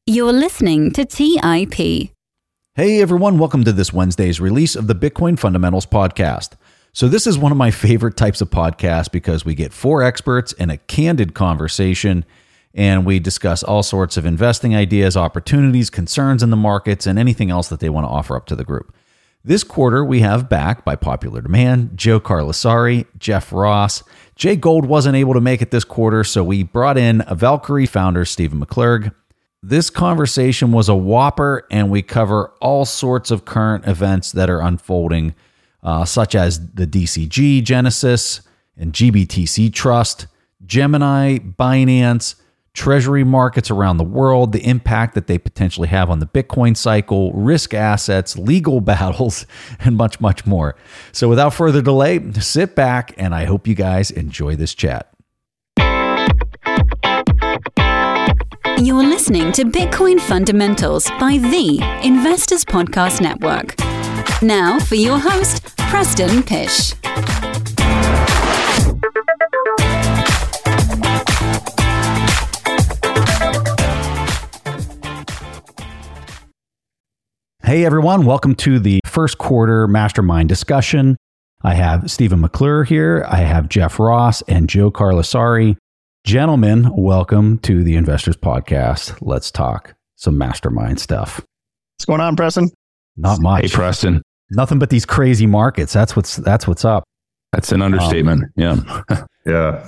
You're listening to TIP. Hey everyone, welcome to this Wednesday's release of the Bitcoin Fundamentals Podcast. So this is one of my favorite types of podcasts because we get four experts in a candid conversation and we discuss all sorts of investing ideas, opportunities, concerns in the markets, and anything else that they want to offer up to the group. This quarter, we have back, by popular demand, Joe Carlasare, Jeff Ross. Jay Gold wasn't able to make it this quarter, so we brought in a Valkyrie founder, Stephen McClurg. This conversation was a whopper, and we cover all sorts of current events that are unfolding, such as the DCG Genesis and GBTC Trust, Gemini, Binance, treasury markets around the world, the impact that they potentially have on the Bitcoin cycle, risk assets, legal battles, and much, much more. So without further delay, sit back, and I hope you guys enjoy this chat. You're listening to Bitcoin Fundamentals by the Investors Podcast Network. Now for your host, Preston Pysh. Hey everyone, welcome to the first quarter mastermind discussion. I have Stephen McClure here, I have Jeff Ross and Joe Carlasare. Gentlemen, welcome to the Investors Podcast. Let's talk some mastermind stuff. What's going on, Preston? Not much. Hey, Preston. Nothing but these crazy markets. That's what's up. That's an understatement. Yeah. Yeah.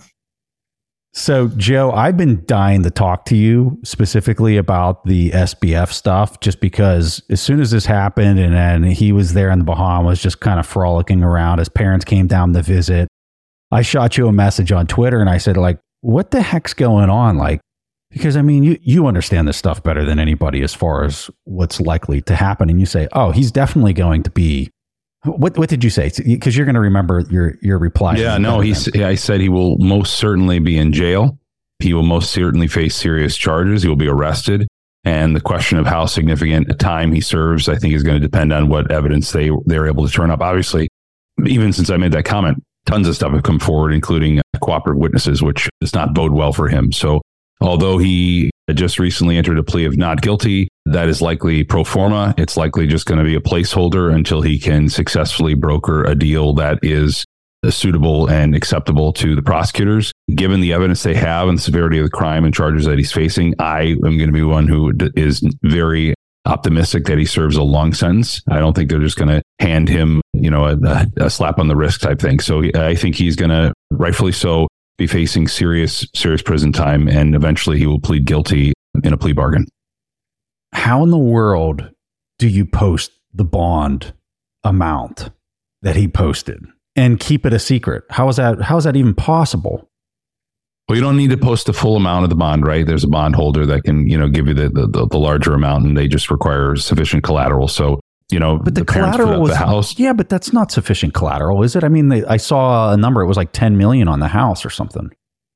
So, Joe, I've been dying to talk to you specifically about the SBF stuff, just because as soon as this happened and then he was there in the Bahamas, just kind of frolicking around, his parents came down to visit. I shot you a message on Twitter and I said, like, what the heck's going on? Like, because I mean, you understand this stuff better than anybody as far as what's likely to happen. And you say, oh, he's definitely going to be, what did you say? Because you're going to remember your reply. Yeah, no, I said he will most certainly be in jail. He will most certainly face serious charges. He will be arrested. And the question of how significant a time he serves, I think, is going to depend on what evidence they're able to turn up. Obviously, even since I made that comment, tons of stuff have come forward, including cooperative witnesses, which does not bode well for him. So although he just recently entered a plea of not guilty, that is likely pro forma. It's likely just going to be a placeholder until he can successfully broker a deal that is suitable and acceptable to the prosecutors. Given the evidence they have and the severity of the crime and charges that he's facing, I am going to be one who is very optimistic that he serves a long sentence. I don't think they're just going to hand him, a slap on the wrist type thing. So I think he's going to, rightfully so, be facing serious prison time, and eventually he will plead guilty in a plea bargain. How in the world do you post the bond amount that he posted and keep it a secret? How is that even possible? Well, you don't need to post the full amount of the bond, right? There's a bondholder that can, give you the larger amount, and they just require sufficient collateral. So, but the collateral was the house. Yeah, but that's not sufficient collateral, is it? I mean, I saw a number. It was like 10 million on the house or something.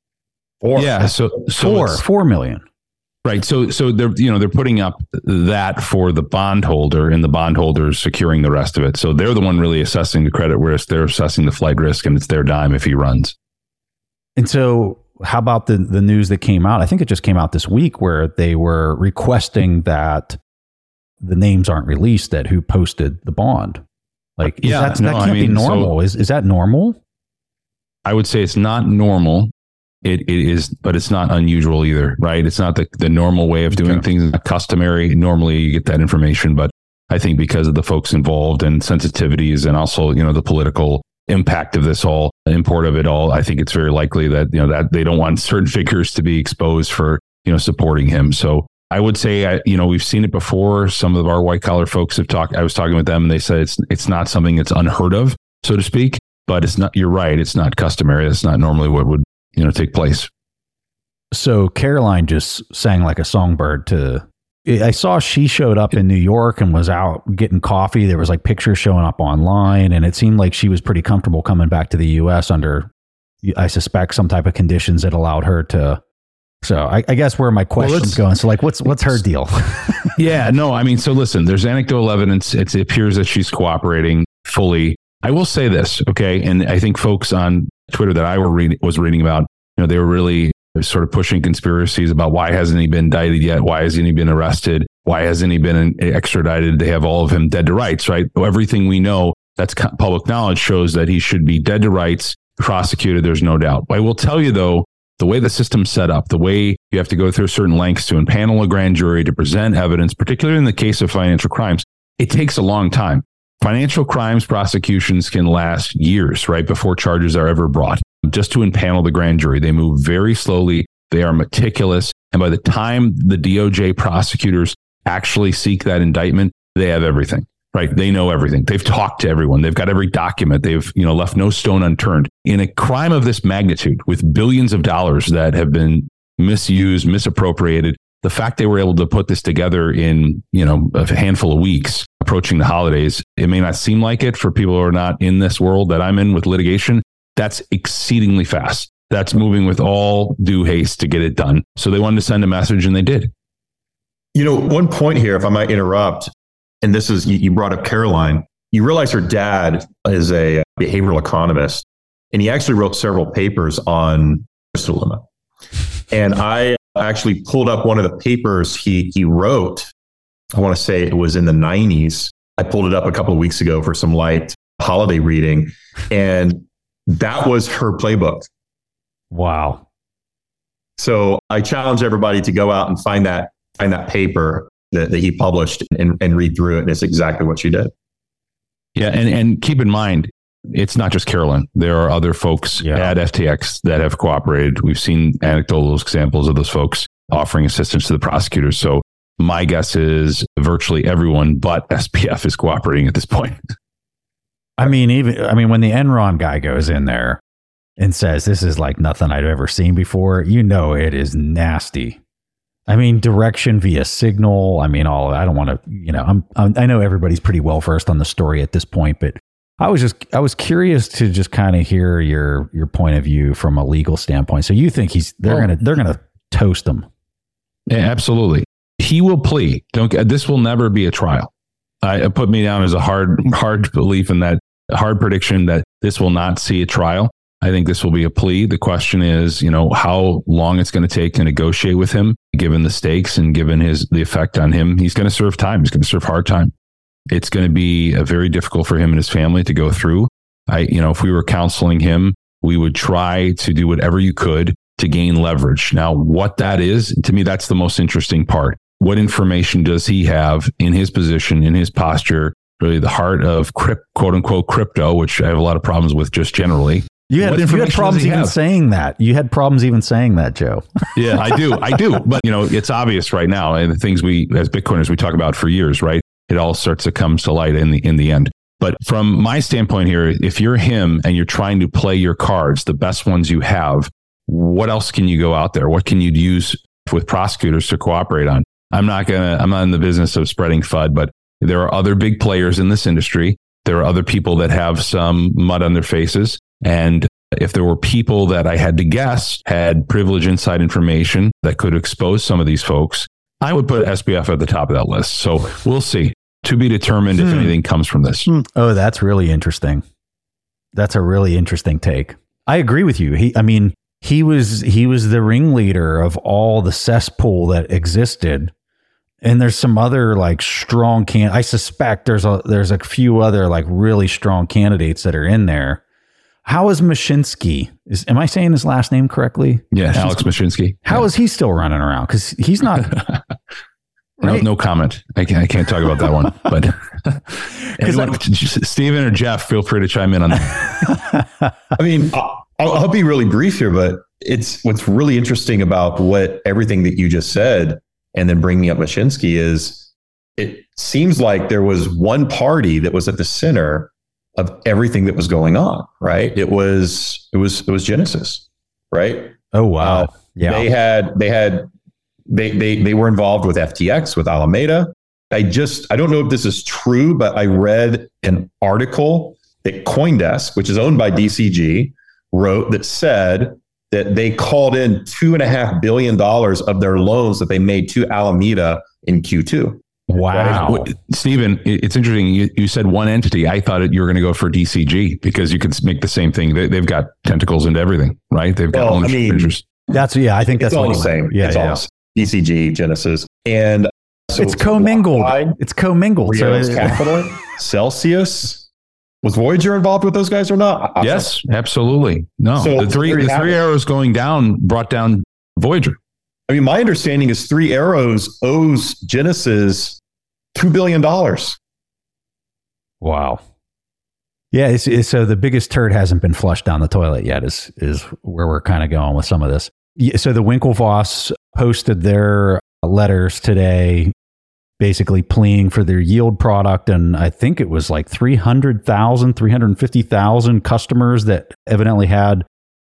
Yeah, so 4 million. Right. So they're putting up that for the bondholder, and the bondholder is securing the rest of it. So they're the one really assessing the credit risk. They're assessing the flight risk, and it's their dime if he runs. And so how about the news that came out? I think it just came out this week where they were requesting that the names aren't released that who posted the bond. Like, that can't be normal. So, is that normal? I would say it's not normal. It is, but it's not unusual either, right? It's not the normal way of doing things. It's not customary. Normally you get that information, but I think because of the folks involved and sensitivities, and also, the political impact of this all, import of it all, I think it's very likely that, that they don't want certain figures to be exposed for, supporting him. So I would say, we've seen it before. Some of our white collar folks have talked. I was talking with them, and they said it's not something that's unheard of, so to speak. But it's not. You're right. It's not customary. That's not normally what would take place. So Caroline just sang like a songbird I saw she showed up in New York and was out getting coffee. There was like pictures showing up online, and it seemed like she was pretty comfortable coming back to the US under, I suspect, some type of conditions that allowed her to. So I guess where my question's going. So like, what's her deal? Yeah, no, I mean, so listen, there's anecdotal evidence. It appears that she's cooperating fully. I will say this, okay? And I think folks on Twitter that I was reading about, they were really They're sort of pushing conspiracies about why hasn't he been indicted yet? Why hasn't he been arrested? Why hasn't he been extradited? They have all of him dead to rights, right? Everything we know that's public knowledge shows that he should be dead to rights, prosecuted. There's no doubt. I will tell you, though, the way the system's set up, the way you have to go through certain lengths to impanel a grand jury to present evidence, particularly in the case of financial crimes, it takes a long time. Financial crimes prosecutions can last years, right, before charges are ever brought. Just to impanel the grand jury, they move very slowly. They are meticulous. And by the time the DOJ prosecutors actually seek that indictment, they have everything, right? They know everything. They've talked to everyone. They've got every document. They've, left no stone unturned. In a crime of this magnitude, with billions of dollars that have been misused, misappropriated, the fact they were able to put this together in, a handful of weeks approaching the holidays, it may not seem like it for people who are not in this world that I'm in with litigation. That's exceedingly fast. That's moving with all due haste to get it done. So they wanted to send a message, and they did. One point here, if I might interrupt, and this is, you brought up Caroline. You realize her dad is a behavioral economist, and he actually wrote several papers on crystal dilemma. And I actually pulled up one of the papers he wrote. I want to say it was in the 90s. I pulled it up a couple of weeks ago for some light holiday reading, and that was her playbook. Wow. So I challenge everybody to go out and find that paper that he published and read through it. And it's exactly what she did. Yeah. And keep in mind, it's not just Caroline. There are other folks at FTX that have cooperated. We've seen anecdotal examples of those folks offering assistance to the prosecutors. So my guess is virtually everyone but SPF is cooperating at this point. When the Enron guy goes in there and says, this is like nothing I've ever seen before, it is nasty. Direction via signal. All of it. I don't want to, I know everybody's pretty well versed on the story at this point, but I was curious to just kind of hear your point of view from a legal standpoint. So you think they're going to toast him? Yeah, absolutely. He will plea. This will never be a trial. I put me down as a hard belief in that, hard prediction that this will not see a trial. I think this will be a plea. The question is, how long it's going to take to negotiate with him, given the stakes and given the effect on him. He's going to serve time. He's going to serve hard time. It's going to be very difficult for him and his family to go through. If we were counseling him, we would try to do whatever you could to gain leverage. Now, what that is, to me, that's the most interesting part. What information does he have in his position, in his posture, really the heart of quote unquote crypto, which I have a lot of problems with just generally. You had problems even saying that. You had problems even saying that, Joe. Yeah, I do. But, it's obvious right now. And the things we, as Bitcoiners, we talk about for years, right? It all starts to come to light in the end. But from my standpoint here, if you're him and you're trying to play your cards, the best ones you have, what else can you go out there? What can you use with prosecutors to cooperate on? I'm not in the business of spreading FUD, but there are other big players in this industry. There are other people that have some mud on their faces. And if there were people that I had to guess had privileged inside information that could expose some of these folks, I would put SPF at the top of that list. So we'll see. To be determined if anything comes from this. Oh, that's really interesting. That's a really interesting take. I agree with you. He was the ringleader of all the cesspool that existed. And there's some other strong I suspect there's a few other really strong candidates that are in there. How is Mashinsky? Am I saying his last name correctly? Yeah, Alex Mashinsky. How is he still running around? Because he's not. Right? No comment. I can't talk about that one. But Stephen or Jeff, feel free to chime in on that. I'll be really brief here, but it's what's really interesting about everything that you just said, and then bringing up Mashinsky is it seems like there was one party that was at the center of everything that was going on, right? It was Genesis, right? Oh wow. Yeah. They were involved with FTX, with Alameda. I don't know if this is true, but I read an article that CoinDesk, which is owned by DCG, wrote that said that they called in $2.5 billion of their loans that they made to Alameda in Q2. Wow. Right? Stephen, it's interesting. You said one entity. I thought you were going to go for DCG because you could make the same thing. They've got tentacles into everything, right? They've got ownership interest. I think that's all the same. Yeah, it's all the same. BCG, Genesis, and so it's commingled. It's commingled. So Capital, Celsius. Was Voyager involved with those guys or not? Yes, absolutely. No, so the three arrows going down brought down Voyager. I mean, my understanding is Three Arrows owes Genesis $2 billion. Wow. Yeah, so the biggest turd hasn't been flushed down the toilet yet is where we're kind of going with some of this. So the Winklevoss posted their letters today, basically pleading for their yield product. And I think it was like 350,000 customers that evidently had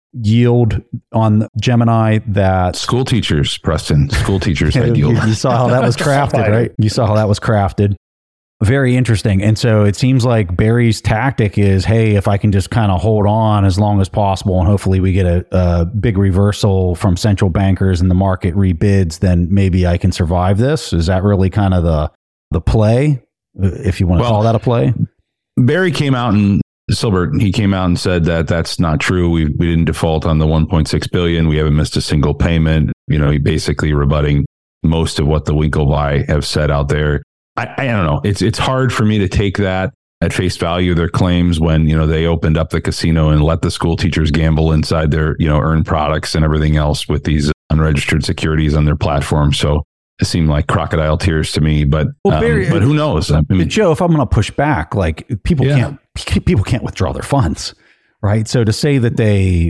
yield on Gemini that... School teachers, Preston. School teachers had yield. You saw how that was crafted, right? You saw how that was crafted. Very interesting. And so it seems like Barry's tactic is, hey, if I can just kind of hold on as long as possible and hopefully we get a big reversal from central bankers and the market rebids, then maybe I can survive this. Is that really kind of the play, if you want to call that a play? Barry came out and Silbert, he came out and said that that's not true. We didn't default on the $1.6 billion. We haven't missed a single payment. You know, he basically rebutting most of what the Winklevi have said out there. I don't know. It's hard for me to take that at face value, their claims, when, you know, they opened up the casino and let the school teachers gamble inside their, you know, earned products and everything else with these unregistered securities on their platform. So it seemed like crocodile tears to me, but Barry, but who knows? I mean, Joe, if I'm going to push back, like people can't withdraw their funds, right? So to say that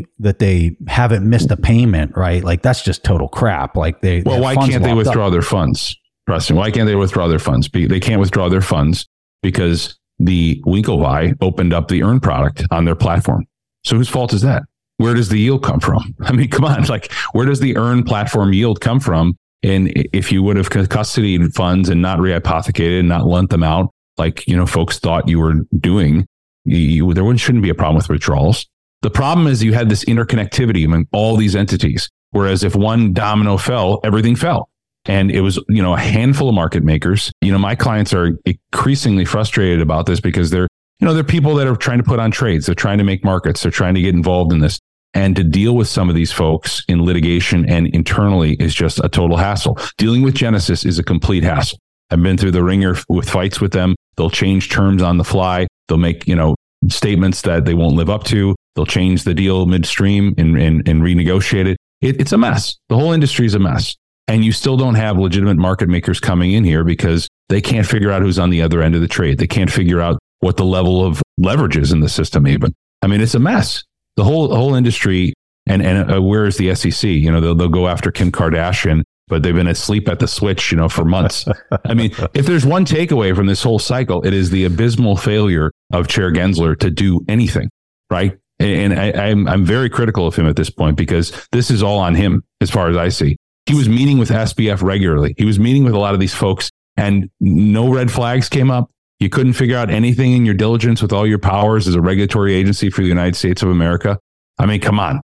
they haven't missed a payment, right? Like that's just total crap. Like why can't they withdraw their funds? Preston, why can't they withdraw their funds? They can't withdraw their funds because the Winklevi opened up the earned product on their platform. So whose fault is that? Where does the yield come from? I mean, come on, like where does the earned platform yield come from? And if you would have custodied funds and not rehypothecated and not lent them out, like, you know, folks thought you were doing, there shouldn't be a problem with withdrawals. The problem is you had this interconnectivity among all these entities, whereas if one domino fell, everything fell. And it was, you know, a handful of market makers. You know, my clients are increasingly frustrated about this because they're people that are trying to put on trades. They're trying to make markets. They're trying to get involved in this. And to deal with some of these folks in litigation and internally is just a total hassle. Dealing with Genesis is a complete hassle. I've been through the ringer with fights with them. They'll change terms on the fly. They'll make, you know, statements that they won't live up to. They'll change the deal midstream and renegotiate it. It's a mess. The whole industry is a mess. And you still don't have legitimate market makers coming in here because they can't figure out who's on the other end of the trade. They can't figure out what the level of leverage is in the system even. I mean, it's a mess. The whole industry, and where is the SEC? You know, they'll go after Kim Kardashian, but they've been asleep at the switch, you know, for months. I mean, if there's one takeaway from this whole cycle, it is the abysmal failure of Chair Gensler to do anything, right? And I'm very critical of him at this point because this is all on him as far as I see. He was meeting with SBF regularly. He was meeting with a lot of these folks and no red flags came up. You couldn't figure out anything in your diligence with all your powers as a regulatory agency for the United States of America. I mean, come on.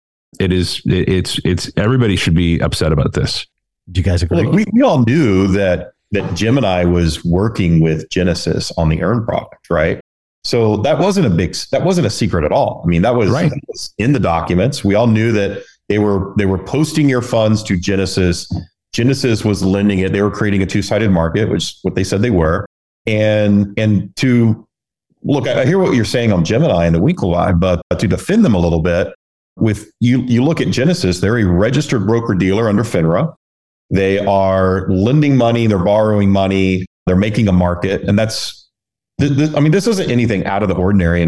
It's everybody should be upset about this. Do you guys agree? Like we all knew that Gemini was working with Genesis on the earned product, right? So that wasn't a secret at all. I mean, that was, right. That was in the documents. We all knew that they were posting your funds to Genesis. Genesis was lending it. They were creating a two-sided market, which is what they said they were. And to look, I hear what you're saying on Gemini and the Winklevi, but to defend them a little bit, with you look at Genesis, they're a registered broker dealer under FINRA. They are lending money, they're borrowing money, they're making a market, and this isn't anything out of the ordinary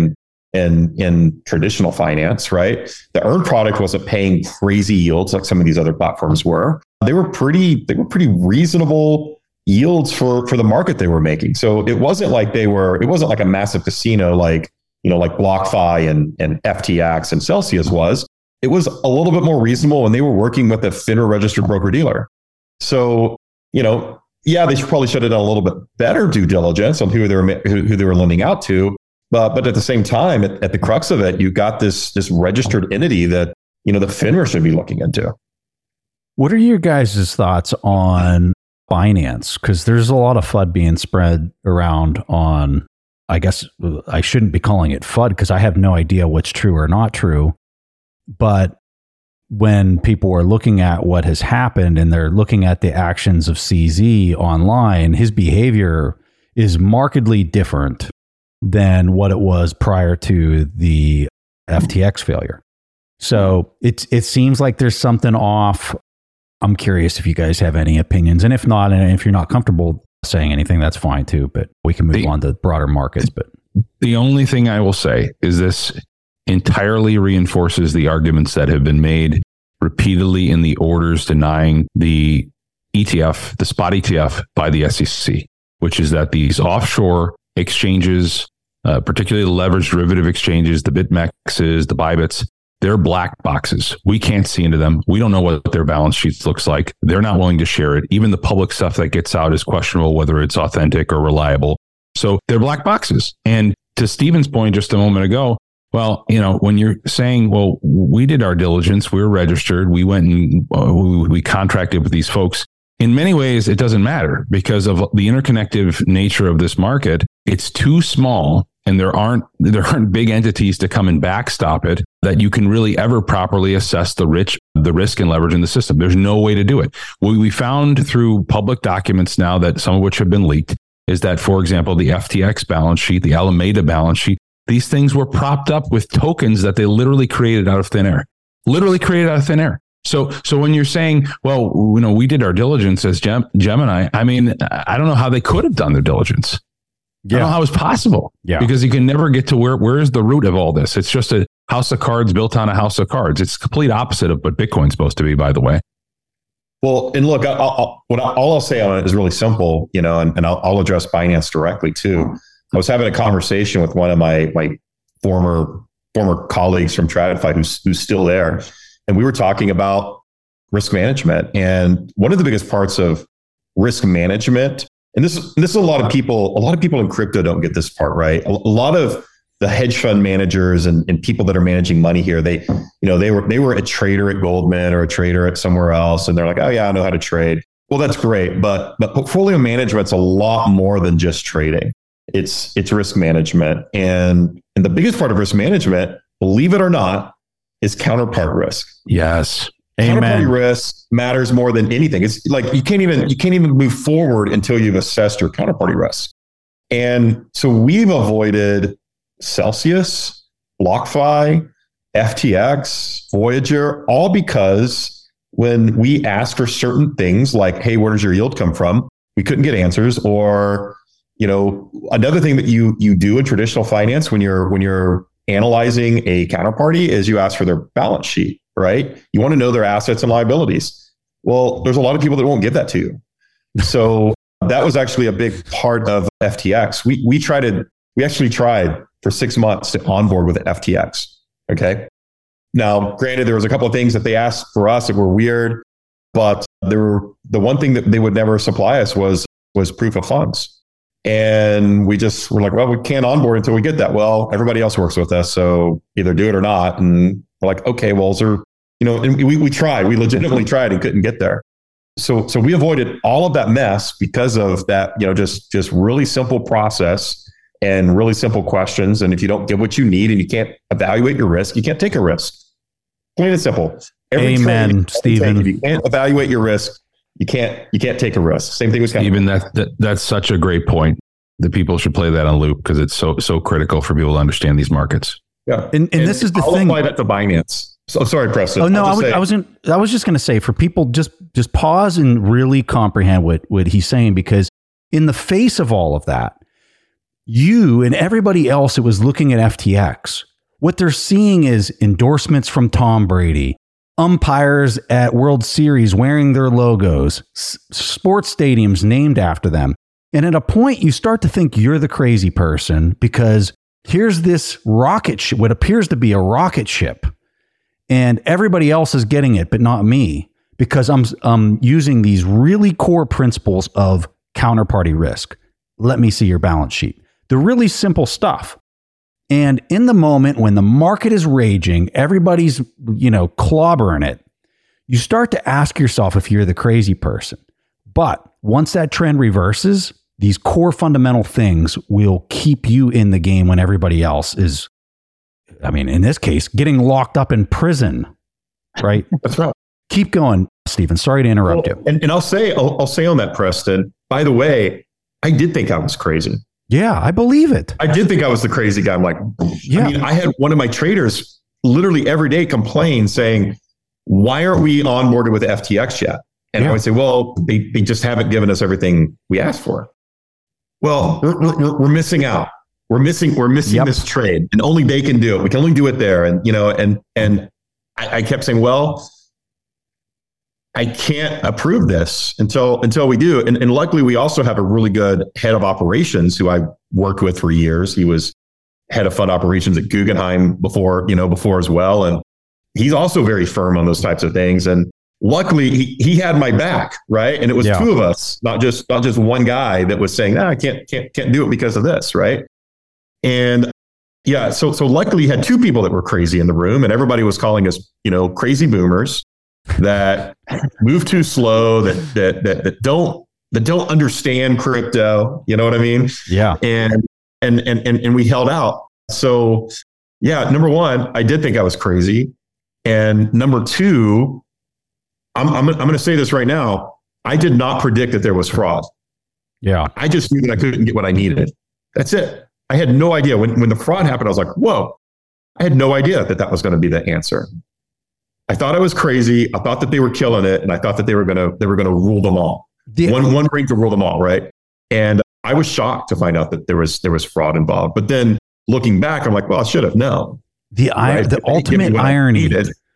in traditional finance, right? The earned product wasn't paying crazy yields like some of these other platforms were. They were pretty reasonable yields for the market they were making. So it wasn't like a massive casino like BlockFi and FTX and Celsius was. It was a little bit more reasonable when they were working with a FINRA registered broker dealer. So, they probably should have done a little bit better due diligence on who they were lending out to. But at the same time, at the crux of it, you got this registered entity that, the FINRA should be looking into. What are your guys' thoughts on Binance? Because there's a lot of FUD being spread around on, I guess I shouldn't be calling it FUD because I have no idea what's true or not true. But when people are looking at what has happened and they're looking at the actions of CZ online, his behavior is markedly different than what it was prior to the FTX failure. So it seems like there's something off. I'm curious if you guys have any opinions, and if not, and if you're not comfortable saying anything, that's fine too, but we can move on to broader markets. But the only thing I will say is this entirely reinforces the arguments that have been made repeatedly in the orders denying the ETF, the spot ETF by the SEC, which is that these offshore exchanges, particularly the leveraged derivative exchanges, the BitMEXs, the Bybits, they're black boxes. We can't see into them. We don't know what their balance sheets looks like. They're not willing to share it. Even the public stuff that gets out is questionable whether it's authentic or reliable. So they're black boxes. And to Stephen's point just a moment ago, well, when you're saying, well, we did our diligence, we were registered, we went and we contracted with these folks. In many ways, it doesn't matter because of the interconnected nature of this market. It's too small, and there aren't big entities to come and backstop it that you can really ever properly assess the risk and leverage in the system. There's no way to do it. What we found through public documents now, that some of which have been leaked, is that, for example, the FTX balance sheet, the Alameda balance sheet, these things were propped up with tokens that they literally created out of thin air. So when you're saying, well, we did our diligence as Gemini, I mean, I don't know how they could have done their diligence. Yeah. I don't know how it's possible. Yeah. Because you can never get to where is the root of all this. It's just a house of cards built on a house of cards. It's the complete opposite of what Bitcoin's supposed to be, by the way. Well, and look, all I'll say on it is really simple, and I'll address Binance directly too. I was having a conversation with one of my former colleagues from TradFi who's still there, and we were talking about risk management. And one of the biggest parts of risk management, and this is a lot of people in crypto don't get this part right. A lot of the hedge fund managers and people that are managing money here, they were a trader at Goldman or a trader at somewhere else, and they're like, oh yeah, I know how to trade. Well, that's great, but portfolio management's a lot more than just trading. It's risk management. And the biggest part of risk management, believe it or not, is counterpart risk. Yes. Amen. Counterparty risk matters more than anything. It's like you can't even move forward until you've assessed your counterparty risk. And so we've avoided Celsius, BlockFi, FTX, Voyager, all because when we asked for certain things like, hey, where does your yield come from? We couldn't get answers. Or another thing that you do in traditional finance when you're analyzing a counterparty is you ask for their balance sheet, right? You want to know their assets and liabilities. Well, there's a lot of people that won't give that to you. So that was actually a big part of FTX. We actually tried for 6 months to onboard with FTX. Okay. Now, granted, there was a couple of things that they asked for us that were weird, but the one thing that they would never supply us was proof of funds. And we just were like, well, we can't onboard until we get that. Well, everybody else works with us, so either do it or not. And we're like, okay, well, is there, and we tried, we legitimately tried and couldn't get there. So we avoided all of that mess because of that, just really simple process and really simple questions. And if you don't get what you need and you can't evaluate your risk, you can't take a risk. Plain and simple. Amen, Stephen. If you can't evaluate your risk, you can't take a risk. Same thing with Stephen. That's such a great point. The people should play that on loop because it's so critical for people to understand these markets. Yeah, and this is the I'll thing. Apply that to Binance. So sorry, Preston. Oh no, I was just going to say for people, just pause and really comprehend what he's saying, because in the face of all of that, you and everybody else that was looking at FTX, what they're seeing is endorsements from Tom Brady, umpires at World Series wearing their logos, sports stadiums named after them. And at a point, you start to think you're the crazy person because here's this rocket ship, what appears to be a rocket ship, and everybody else is getting it, but not me, because I'm using these really core principles of counterparty risk. Let me see your balance sheet. The really simple stuff. And in the moment when the market is raging, everybody's, clobbering it, you start to ask yourself if you're the crazy person. But once that trend reverses, these core fundamental things will keep you in the game when everybody else is, in this case, getting locked up in prison. right? That's right. Keep going, Stephen. Sorry to interrupt you. And I'll say on that, Preston, by the way, I did think I was crazy. Yeah, I believe it. I did think I was the crazy guy. I'm like, yeah. I mean, I had one of my traders literally every day complain saying, why aren't we onboarded with FTX yet? And I would say, well, they just haven't given us everything we asked for. Well, we're missing out. We're missing this trade, and only they can do it. We can only do it there. And, you know, and I kept saying, well, I can't approve this until we do. And luckily, we also have a really good head of operations who I worked with for years. He was head of fund operations at Guggenheim before as well. And he's also very firm on those types of things. And luckily, he had my back, right? And it was two of us, not just one guy that was saying, I can't do it because of this, right? And yeah, so luckily, you had two people that were crazy in the room, and everybody was calling us, you know, crazy boomers that move too slow, that don't understand crypto. You know what I mean? Yeah. And we held out. So yeah, number one, I did think I was crazy, and number two, I'm going to say this right now. I did not predict that there was fraud. Yeah. I just knew that I couldn't get what I needed. That's it. I had no idea when the fraud happened. I was like, whoa, I had no idea that was going to be the answer. I thought I was crazy. I thought that they were killing it. And I thought that they were going to rule them all. One ring to rule them all. Right. And I was shocked to find out that there was fraud involved. But then looking back, I'm like, well, I should have known. The ultimate irony.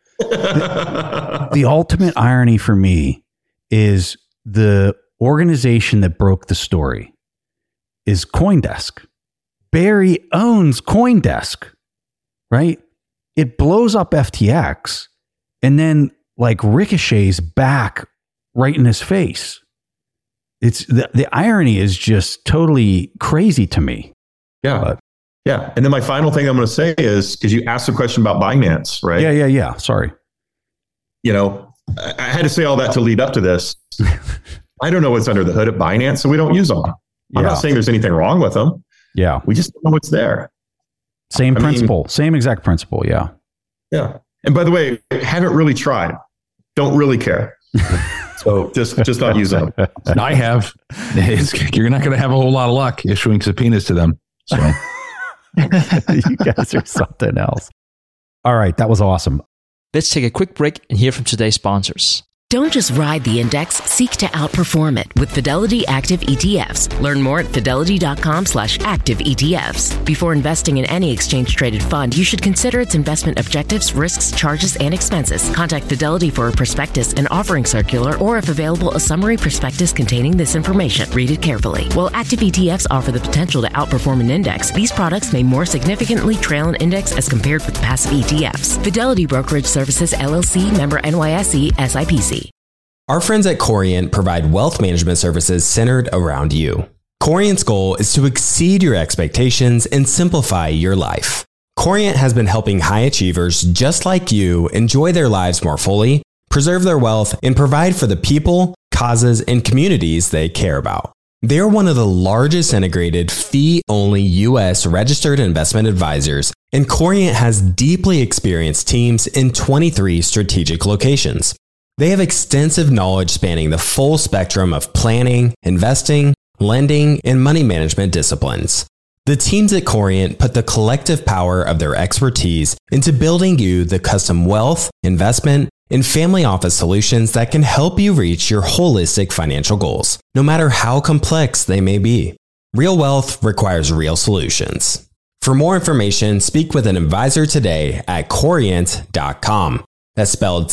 The ultimate irony for me is the organization that broke the story is CoinDesk. Barry owns CoinDesk, right? It blows up FTX and then like ricochets back right in his face. It's the irony is just totally crazy to me. Yeah. Yeah. And then my final thing I'm going to say is, because you asked a question about Binance, right? Yeah. Sorry. You know, I had to say all that to lead up to this. I don't know what's under the hood at Binance, so we don't use them. I'm not saying there's anything wrong with them. Yeah. We just don't know what's there. Same principle. Same exact principle. Yeah. Yeah. And by the way, haven't really tried. Don't really care. So just not use them. I have. You're not going to have a whole lot of luck issuing subpoenas to them. So you guys are something else. All right. That was awesome. Let's take a quick break and hear from today's sponsors. Don't just ride the index, seek to outperform it with Fidelity Active ETFs. Learn more at fidelity.com/active ETFs. Before investing in any exchange-traded fund, you should consider its investment objectives, risks, charges, and expenses. Contact Fidelity for a prospectus, an offering circular, or if available, a summary prospectus containing this information. Read it carefully. While active ETFs offer the potential to outperform an index, these products may more significantly trail an index as compared with passive ETFs. Fidelity Brokerage Services, LLC, member NYSE, SIPC. Our friends at Corient provide wealth management services centered around you. Corient's goal is to exceed your expectations and simplify your life. Corient has been helping high achievers just like you enjoy their lives more fully, preserve their wealth, and provide for the people, causes, and communities they care about. They're one of the largest integrated fee-only U.S. registered investment advisors, and Corient has deeply experienced teams in 23 strategic locations. They have extensive knowledge spanning the full spectrum of planning, investing, lending, and money management disciplines. The teams at Corient put the collective power of their expertise into building you the custom wealth, investment, and family office solutions that can help you reach your holistic financial goals, no matter how complex they may be. Real wealth requires real solutions. For more information, speak with an advisor today at Corient.com. That's spelled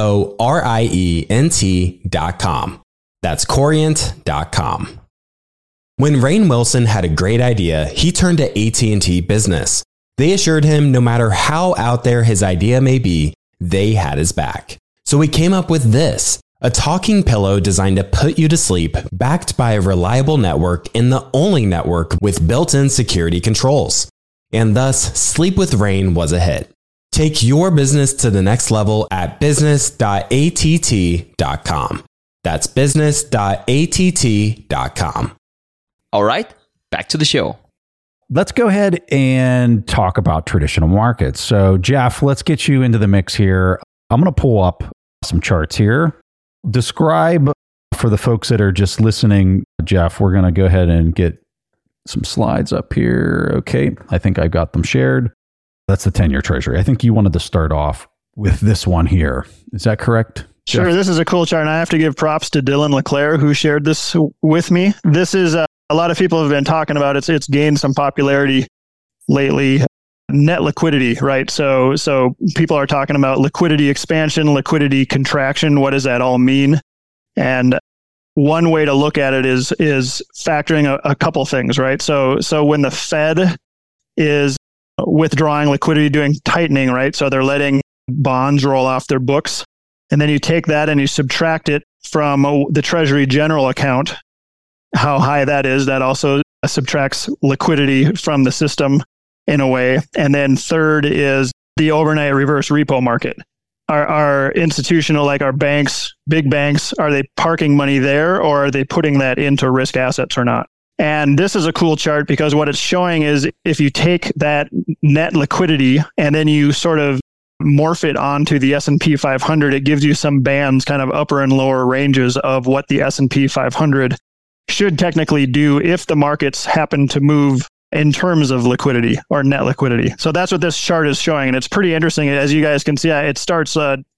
Corient.com. That's Corient.com. When Rainn Wilson had a great idea, he turned to AT&T Business. They assured him no matter how out there his idea may be, they had his back. So he came up with this, a talking pillow designed to put you to sleep, backed by a reliable network and the only network with built-in security controls. And thus, Sleep with Rainn was a hit. Take your business to the next level at business.att.com. That's business.att.com. All right, back to the show. Let's go ahead and talk about traditional markets. So, Jeff, let's get you into the mix here. I'm going to pull up some charts here. Describe for the folks that are just listening, Jeff, we're going to go ahead and get some slides up here. Okay. I think I've got them shared. That's the 10-year treasury. I think you wanted to start off with this one here. Is that correct? Sure. Jeff? This is a cool chart. And I have to give props to Dylan LeClaire, who shared this with me. This is a lot of people have been talking about it. It's gained some popularity lately. Net liquidity, right? So people are talking about liquidity expansion, liquidity contraction. What does that all mean? And one way to look at it is factoring a couple things, right? So when the Fed is withdrawing liquidity, doing tightening, right? So they're letting bonds roll off their books. And then you take that and you subtract it from the Treasury General account, how high that is. That also subtracts liquidity from the system in a way. And then third is the overnight reverse repo market. Our institutional, like our banks, big banks, are they parking money there, or are they putting that into risk assets or not? And this is a cool chart because what it's showing is if you take that net liquidity and then you sort of morph it onto the S&P 500, it gives you some bands, kind of upper and lower ranges of what the S&P 500 should technically do if the markets happen to move in terms of liquidity or net liquidity. So that's what this chart is showing. And it's pretty interesting. As you guys can see, it starts,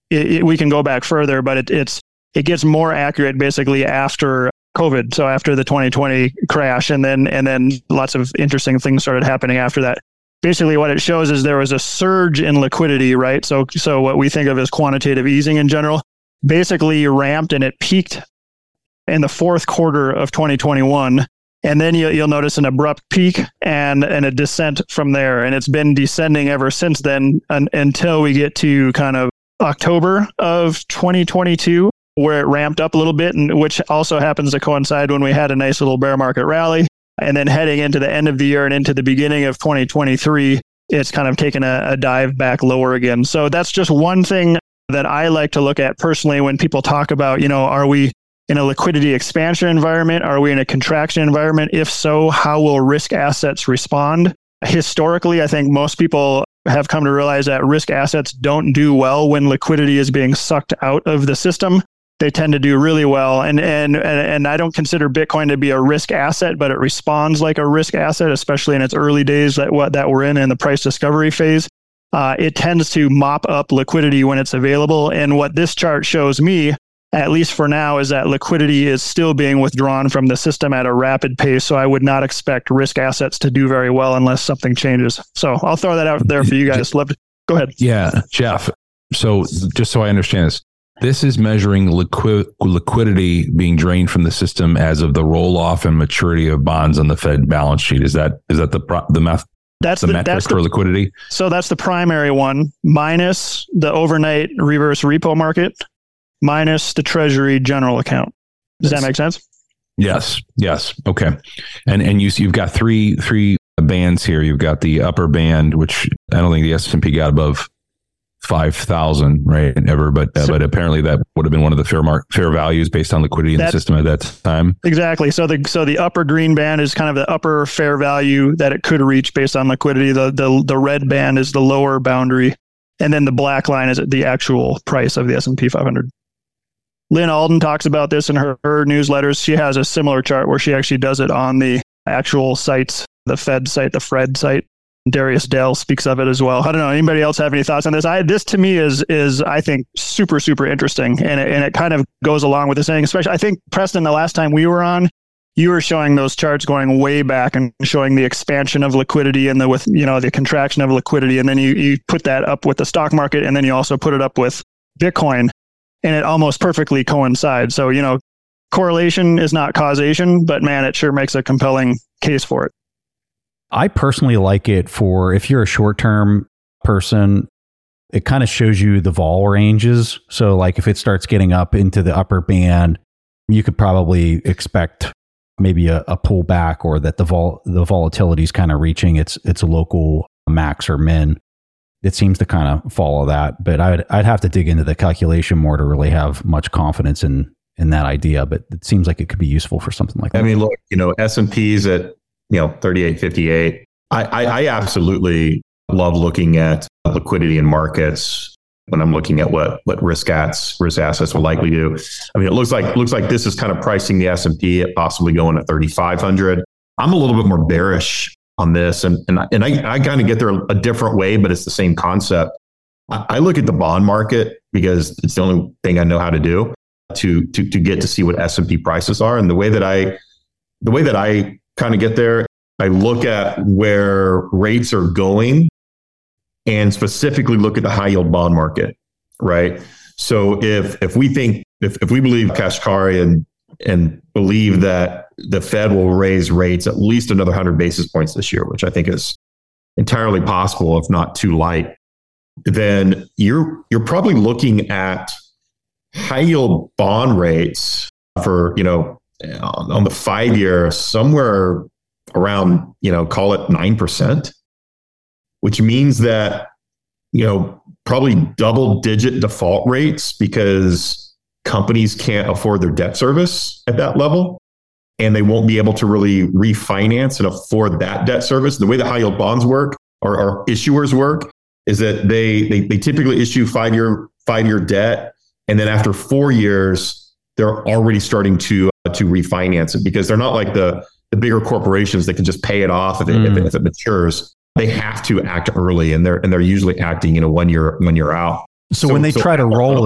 we can go back further, but it gets more accurate basically after COVID. So after the 2020 crash, and then lots of interesting things started happening after that. Basically what it shows is there was a surge in liquidity, right? So what we think of as quantitative easing in general, basically ramped and it peaked in the fourth quarter of 2021. And then you'll notice an abrupt peak and a descent from there. And it's been descending ever since then until we get to kind of October of 2022, where it ramped up a little bit, and which also happens to coincide when we had a nice little bear market rally. And then heading into the end of the year and into the beginning of 2023, it's kind of taken a dive back lower again. So that's just one thing that I like to look at personally when people talk about, are we in a liquidity expansion environment? Are we in a contraction environment? If so, how will risk assets respond? Historically, I think most people have come to realize that risk assets don't do well when liquidity is being sucked out of the system. They tend to do really well. And I don't consider Bitcoin to be a risk asset, but it responds like a risk asset, especially in its early days that we're in the price discovery phase. It tends to mop up liquidity when it's available. And what this chart shows me, at least for now, is that liquidity is still being withdrawn from the system at a rapid pace. So I would not expect risk assets to do very well unless something changes. So I'll throw that out there for you guys. Go ahead. Yeah, Jeff. So just so I understand this is measuring liquidity being drained from the system as of the roll-off and maturity of bonds on the Fed balance sheet. Is that the math? That's the metric for liquidity? So that's the primary one, minus the overnight reverse repo market, minus the Treasury General account. Does that make sense? Yes. Okay. And you've got three bands here. You've got the upper band, which I don't think the S&P got above 5,000, right? Ever, but apparently that would have been one of the fair values based on liquidity in the system at that time. Exactly. So the upper green band is kind of the upper fair value that it could reach based on liquidity. The red band is the lower boundary, and then the black line is the actual price of the S&P 500. Lynn Alden talks about this in her newsletters. She has a similar chart where she actually does it on the actual sites, the Fed site, the FRED site. Darius Dale speaks of it as well. I don't know. Anybody else have any thoughts on this? This to me is I think super, super interesting. And it kind of goes along with the saying, especially I think, Preston, the last time we were on, you were showing those charts going way back and showing the expansion of liquidity and the contraction of liquidity. And then you put that up with the stock market, and then you also put it up with Bitcoin, and it almost perfectly coincides. So, correlation is not causation, but man, it sure makes a compelling case for it. I personally like it for if you're a short-term person, it kind of shows you the vol ranges. So like if it starts getting up into the upper band, you could probably expect maybe a pullback, or that the volatility is kind of reaching its local max or min. It seems to kind of follow that, but I'd have to dig into the calculation more to really have much confidence in that idea. But it seems like it could be useful for something like that. I mean, look, S&P's at 38.58. I absolutely love looking at liquidity in markets. when I'm looking at what risk assets will likely do. I mean, it looks like this is kind of pricing the S&P at possibly going to 3,500. I'm a little bit more bearish on this, and I kind of get there a different way, but it's the same concept. I look at the bond market because it's the only thing I know how to do to get to see what S&P prices are. And the way that I kind of get there, I look at where rates are going and specifically look at the high yield bond market, right? So if we believe Kashkari and believe that the Fed will raise rates at least another 100 basis points this year, which I think is entirely possible, if not too light, then you're probably looking at high yield bond rates for, on the 5 year, somewhere around, call it 9%, which means that, probably double digit default rates because companies can't afford their debt service at that level. And they won't be able to really refinance and afford that debt service. The way the high yield bonds work or issuers work is that they typically issue five-year debt. And then after 4 years, they're already starting to refinance it because they're not like the bigger corporations that can just pay it off if it matures. They have to act early, and they're usually acting 1 year out. So when they try to roll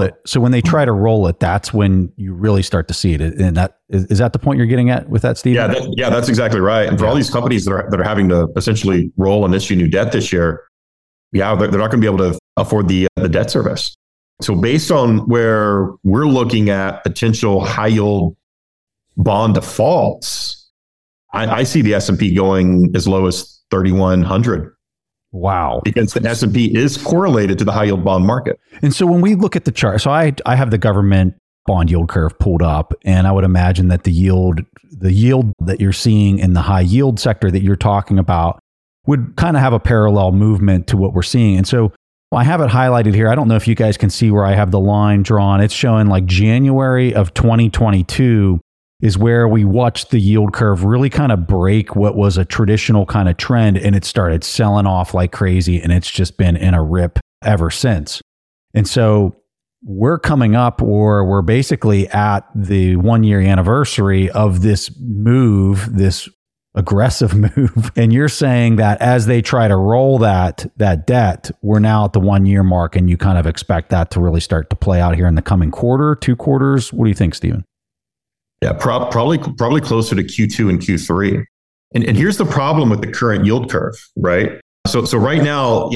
it, that's when you really start to see it. And that is that the point you're getting at with that, Steve? Yeah, that's exactly right. And for all these companies that are having to essentially roll and issue new debt this year, they're not going to be able to afford the debt service. So based on where we're looking at potential high yield bond defaults, I see the S&P going as low as 3,100. Wow. Because the S&P is correlated to the high yield bond market. And so when we look at the chart, so I have the government bond yield curve pulled up, and I would imagine that the yield that you're seeing in the high yield sector that you're talking about would kind of have a parallel movement to what we're seeing. And so I have it highlighted here. I don't know if you guys can see where I have the line drawn. It's showing like January of 2022 is where we watched the yield curve really kind of break what was a traditional kind of trend, and it started selling off like crazy, and it's just been in a rip ever since. And so we're coming up, or we're basically at the 1 year anniversary of this move, this aggressive move. And you're saying that as they try to roll that debt, we're now at the 1 year mark, and you kind of expect that to really start to play out here in the coming quarter, 2 quarters. What do you think, Stephen? Yeah, probably closer to Q2 and Q3. And here's the problem with the current yield curve, right? So right now,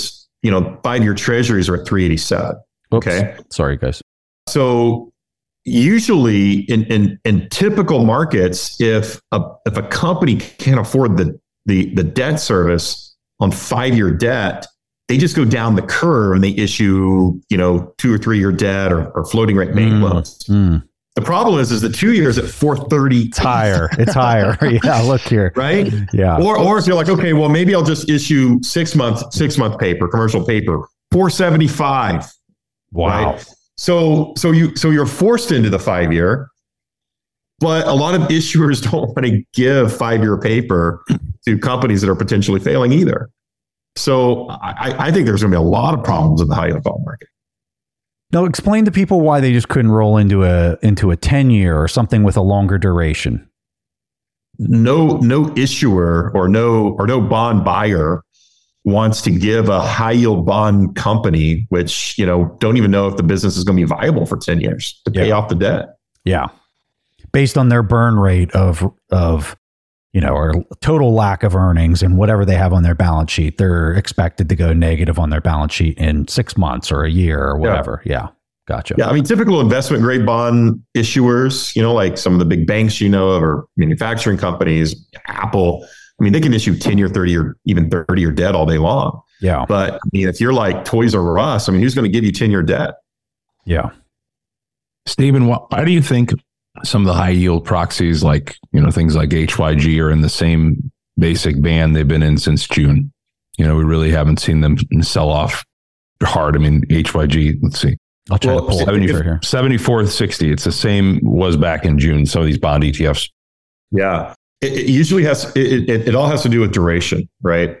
5 year treasuries are at 387. Okay. Sorry, guys. So usually in typical markets, if a company can't afford the debt service on 5 year debt, they just go down the curve and they issue, 2 or 3 year debt or floating rate bank loans. The problem is that 2 years at 430. It's higher. Yeah, look here. Right? Yeah. Or if you're like, okay, well, maybe I'll just issue 6 month paper, commercial paper, 475. Wow. Right? So you're forced into the 5 year, but a lot of issuers don't want to give 5 year paper to companies that are potentially failing either. So I think there's going to be a lot of problems in the high yield bond market. Now, explain to people why they just couldn't roll into a 10-year or something with a longer duration. No issuer or no bond buyer wants to give a high yield bond company, which don't even know if the business is going to be viable for 10 years to pay off the debt. Yeah, based on their burn rate of or total lack of earnings and whatever they have on their balance sheet, they're expected to go negative on their balance sheet in 6 months or a year or whatever. Yeah. Gotcha. Yeah. I mean, typical investment grade bond issuers, like some of the big banks, or manufacturing companies, Apple, I mean, they can issue 10-year, 30-year, even 30-year debt all day long. Yeah. But I mean, if you're like Toys R Us, I mean, who's going to give you 10-year debt? Yeah. Stephen, why do you think some of the high yield proxies, like, things like HYG, are in the same basic band they've been in since June? We really haven't seen them sell off hard. I mean, HYG, let's see. I'll try to pull 74 here. 74.60. It's the same was back in June. Some of these bond ETFs. Yeah. It usually has, it all has to do with duration, right?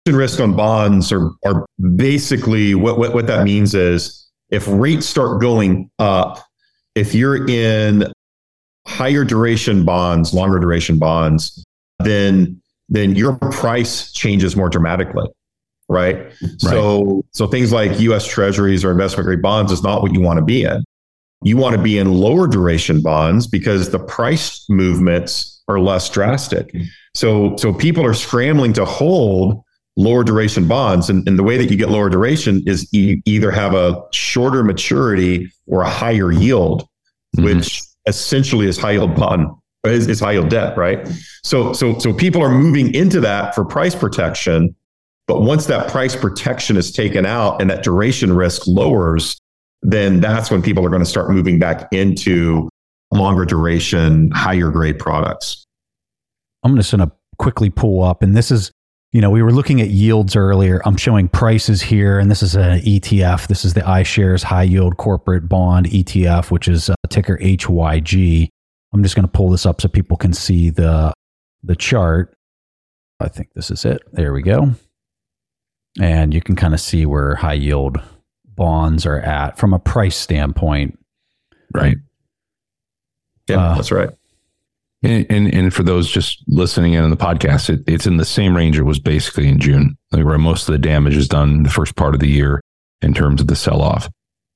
risk on bonds are basically what that means is if rates start going up, if you're in higher duration bonds, longer duration bonds, then your price changes more dramatically, right? So things like U.S. Treasuries or investment grade bonds is not what you want to be in. You want to be in lower duration bonds because the price movements are less drastic. So people are scrambling to hold lower duration bonds. And the way that you get lower duration is you either have a shorter maturity or a higher yield, which essentially is high yield bond, is high yield debt, right? So people are moving into that for price protection. But once that price protection is taken out and that duration risk lowers, then that's when people are going to start moving back into longer duration, higher grade products. I'm just going to quickly pull up, and this is, we were looking at yields earlier. I'm showing prices here, and this is an ETF. This is the iShares High Yield Corporate Bond ETF, which is ticker HYG. I'm just going to pull this up so people can see the chart. I think this is it. There we go. And you can kind of see where high yield bonds are at from a price standpoint. Right. Yeah, that's right. And for those just listening in on the podcast, it's in the same range it was basically in June, like where most of the damage is done in the first part of the year in terms of the sell-off.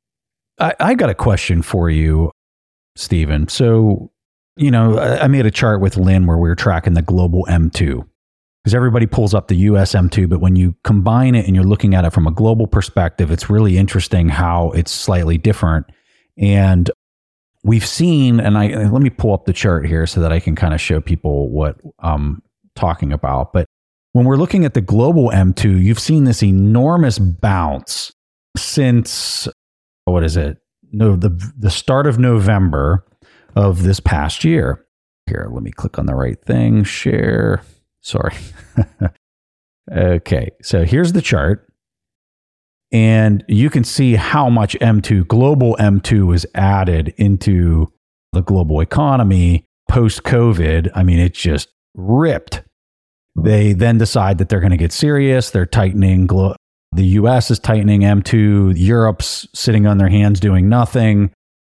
I got a question for you, Stephen. So, I made a chart with Lynn where we were tracking the global M2 because everybody pulls up the US M2, but when you combine it and you're looking at it from a global perspective, it's really interesting how it's slightly different. And we've seen, and let me pull up the chart here so that I can kind of show people what I'm talking about. But when we're looking at the global M2, you've seen this enormous bounce since, what is it? No, the start of November of this past year. Here, let me click on the right thing. Share. Sorry. Okay, so here's the chart. And you can see how much global M2 was added into the global economy post-COVID. I mean, it just ripped. They then decide that they're going to get serious. They're tightening. The US is tightening M2. Europe's sitting on their hands doing nothing.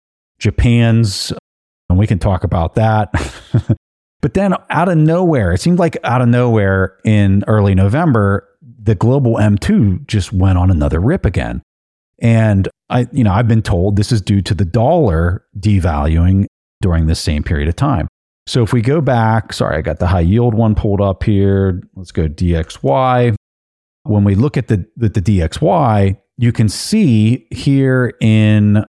Japan's, and we can talk about that. But then out of nowhere, it seemed like out of nowhere in early November, the global M2 just went on another rip again. And I've been told this is due to the dollar devaluing during this same period of time. So if we go back, sorry, I got the high yield one pulled up here. Let's go DXY. When we look at the DXY, you can see here in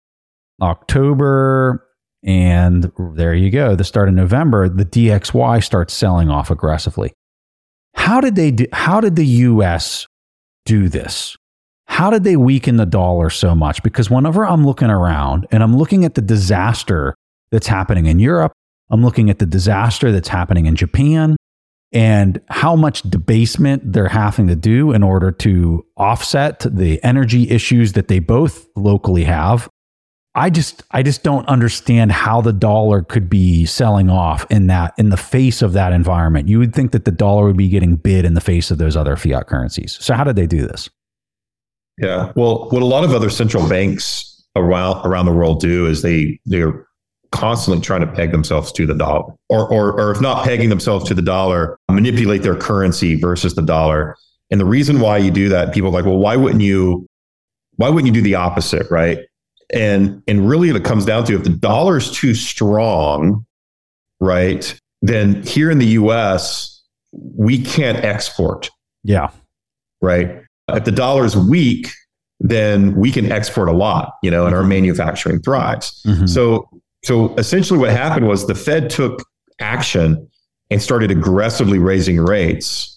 October, and there you go, the start of November, the DXY starts selling off aggressively. How did the US do this? How did they weaken the dollar so much? Because whenever I'm looking around and I'm looking at the disaster that's happening in Europe, I'm looking at the disaster that's happening in Japan and how much debasement they're having to do in order to offset the energy issues that they both locally have. I just don't understand how the dollar could be selling off in the face of that environment. You would think that the dollar would be getting bid in the face of those other fiat currencies. So how did they do this? Yeah, well, what a lot of other central banks around the world do is they're constantly trying to peg themselves to the dollar, or if not pegging themselves to the dollar, manipulate their currency versus the dollar. And the reason why you do that, people are like, well, why wouldn't you do the opposite, right? And really it comes down to, if the dollar is too strong, right, then here in the US, we can't export. Yeah. Right. If the dollar is weak, then we can export a lot, and our manufacturing thrives. Mm-hmm. So essentially what happened was the Fed took action and started aggressively raising rates,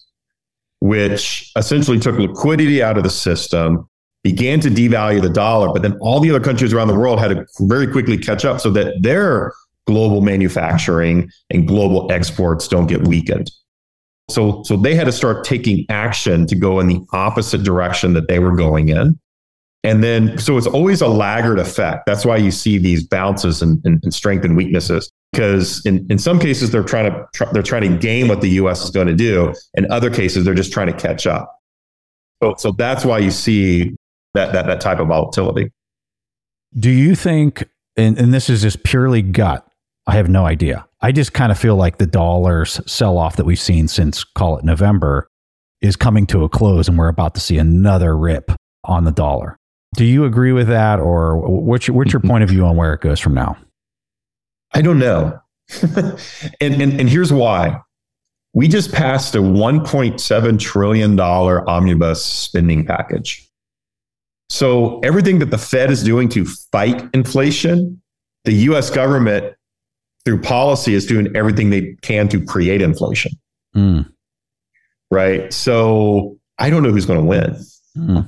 which essentially took liquidity out of the system, began to devalue the dollar, but then all the other countries around the world had to very quickly catch up so that their global manufacturing and global exports don't get weakened. So they had to start taking action to go in the opposite direction that they were going in. And then, so it's always a laggard effect. That's why you see these bounces and strength and weaknesses, because in some cases they're trying to game what the US is going to do. In other cases, they're just trying to catch up. So that's why you see that type of volatility. Do you think, and this is just purely gut, I have no idea. I just kind of feel like the dollar's sell-off that we've seen since, call it November, is coming to a close, and we're about to see another rip on the dollar. Do you agree with that, or what's your point of view on where it goes from now? I don't know. and here's why. We just passed a $1.7 trillion omnibus spending package. So everything that the Fed is doing to fight inflation, the US government through policy is doing everything they can to create inflation. Right? So I don't know who's going to win.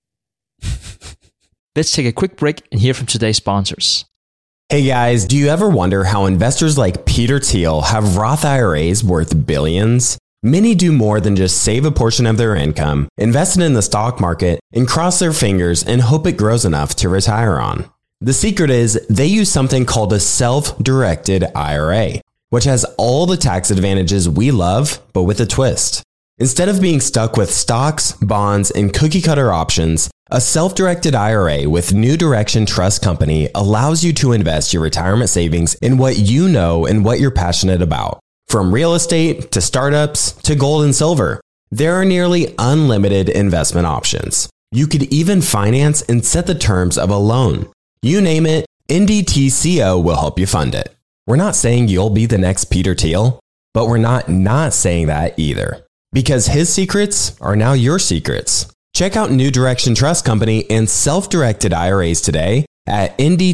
Let's take a quick break and hear from today's sponsors. Hey guys, do you ever wonder how investors like Peter Thiel have Roth IRAs worth billions? Many do more than just save a portion of their income, invest it in the stock market, and cross their fingers and hope it grows enough to retire on. The secret is they use something called a self-directed IRA, which has all the tax advantages we love, but with a twist. Instead of being stuck with stocks, bonds, and cookie-cutter options, a self-directed IRA with New Direction Trust Company allows you to invest your retirement savings in what you know and what you're passionate about. From real estate to startups to gold and silver, there are nearly unlimited investment options. You could even finance and set the terms of a loan. You name it, NDTCO will help you fund it. We're not saying you'll be the next Peter Thiel, but we're not saying that either. Because his secrets are now your secrets. Check out New Direction Trust Company and self-directed IRAs today at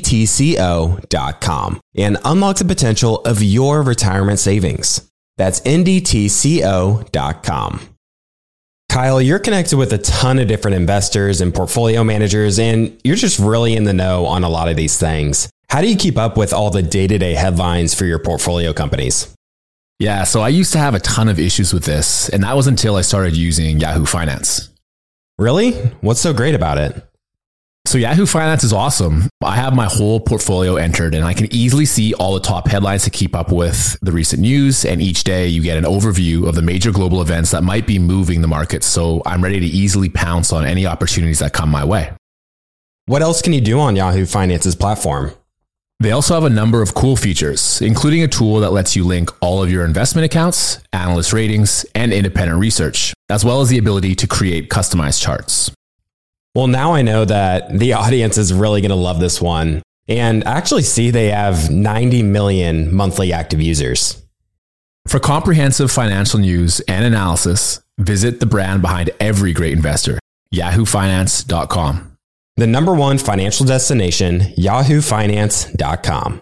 ndtco.com and unlock the potential of your retirement savings. That's ndtco.com. Kyle, you're connected with a ton of different investors and portfolio managers, and you're just really in the know on a lot of these things. How do you keep up with all the day-to-day headlines for your portfolio companies? Yeah, so I used to have a ton of issues with this, and that was until I started using Yahoo Finance. Really? What's so great about it? So Yahoo Finance is awesome. I have my whole portfolio entered, and I can easily see all the top headlines to keep up with the recent news. And each day you get an overview of the major global events that might be moving the market. So I'm ready to easily pounce on any opportunities that come my way. What else can you do on Yahoo Finance's platform? They also have a number of cool features, including a tool that lets you link all of your investment accounts, analyst ratings, and independent research, as well as the ability to create customized charts. Well, now I know that the audience is really going to love this one. And I actually see they have 90 million monthly active users. For comprehensive financial news and analysis, visit the brand behind every great investor, yahoofinance.com. The number one financial destination, yahoofinance.com.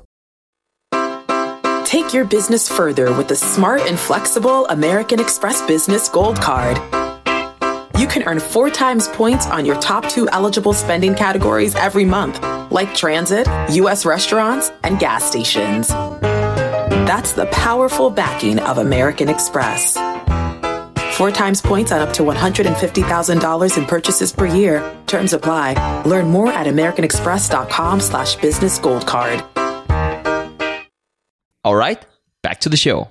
Take your business further with the smart and flexible American Express Business Gold Card. You can earn 4 times points on your top 2 eligible spending categories every month, like transit, U.S. restaurants, and gas stations. That's the powerful backing of American Express. 4 times points on up to $150,000 in purchases per year. Terms apply. Learn more at americanexpress.com/business gold card. All right, back to the show.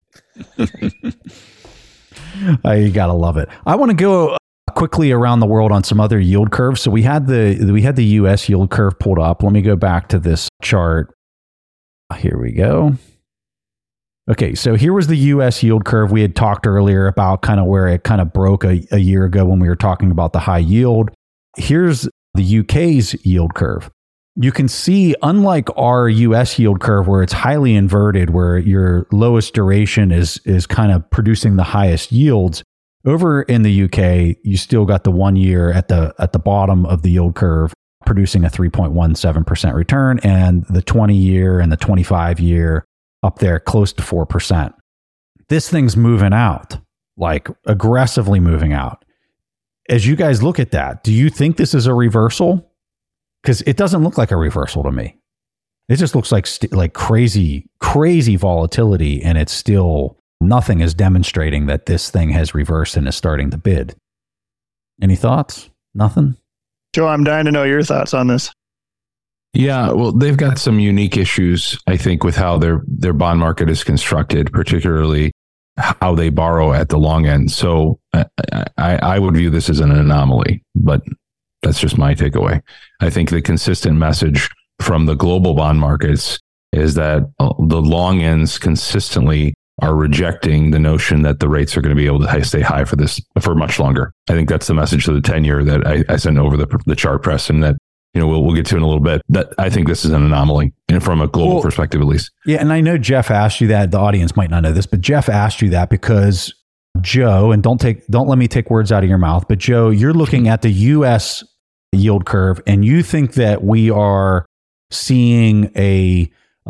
You gotta love it. I want to go quickly around the world on some other yield curves. So we had the U.S. yield curve pulled up. Let me go back to this chart. Here we go. Okay, so here was the U.S. yield curve. We had talked earlier about kind of where it kind of broke a year ago when we were talking about the high yield. Here's the UK's yield curve. You can see, unlike our US yield curve where it's highly inverted, where your lowest duration is kind of producing the highest yields, over in the UK, you still got the 1 year at the bottom of the yield curve producing a 3.17% return, and the 20-year and the 25-year up there close to 4%. This thing's moving out, like aggressively moving out. As you guys look at that, do you think this is a reversal? Because it doesn't look like a reversal to me. It just looks like crazy volatility, and it's still, nothing is demonstrating that this thing has reversed and is starting to bid. Any thoughts? Nothing? Joe, I'm dying to know your thoughts on this. Yeah, well, they've got some unique issues, I think, with how their bond market is constructed, particularly how they borrow at the long end. So I would view this as an anomaly, but that's just my takeaway. I think the consistent message from the global bond markets is that the long ends consistently are rejecting the notion that the rates are going to be able to stay high for much longer. I think that's the message to the 10-year that I sent over the chart press, and that we'll get to in a little bit. That I think this is an anomaly, and from a global perspective at least. Yeah, and I know Jeff asked you that. The audience might not know this, but Jeff asked you that because Joe, and don't let me take words out of your mouth, but Joe, you're looking at the U.S. yield curve, and you think that we are seeing the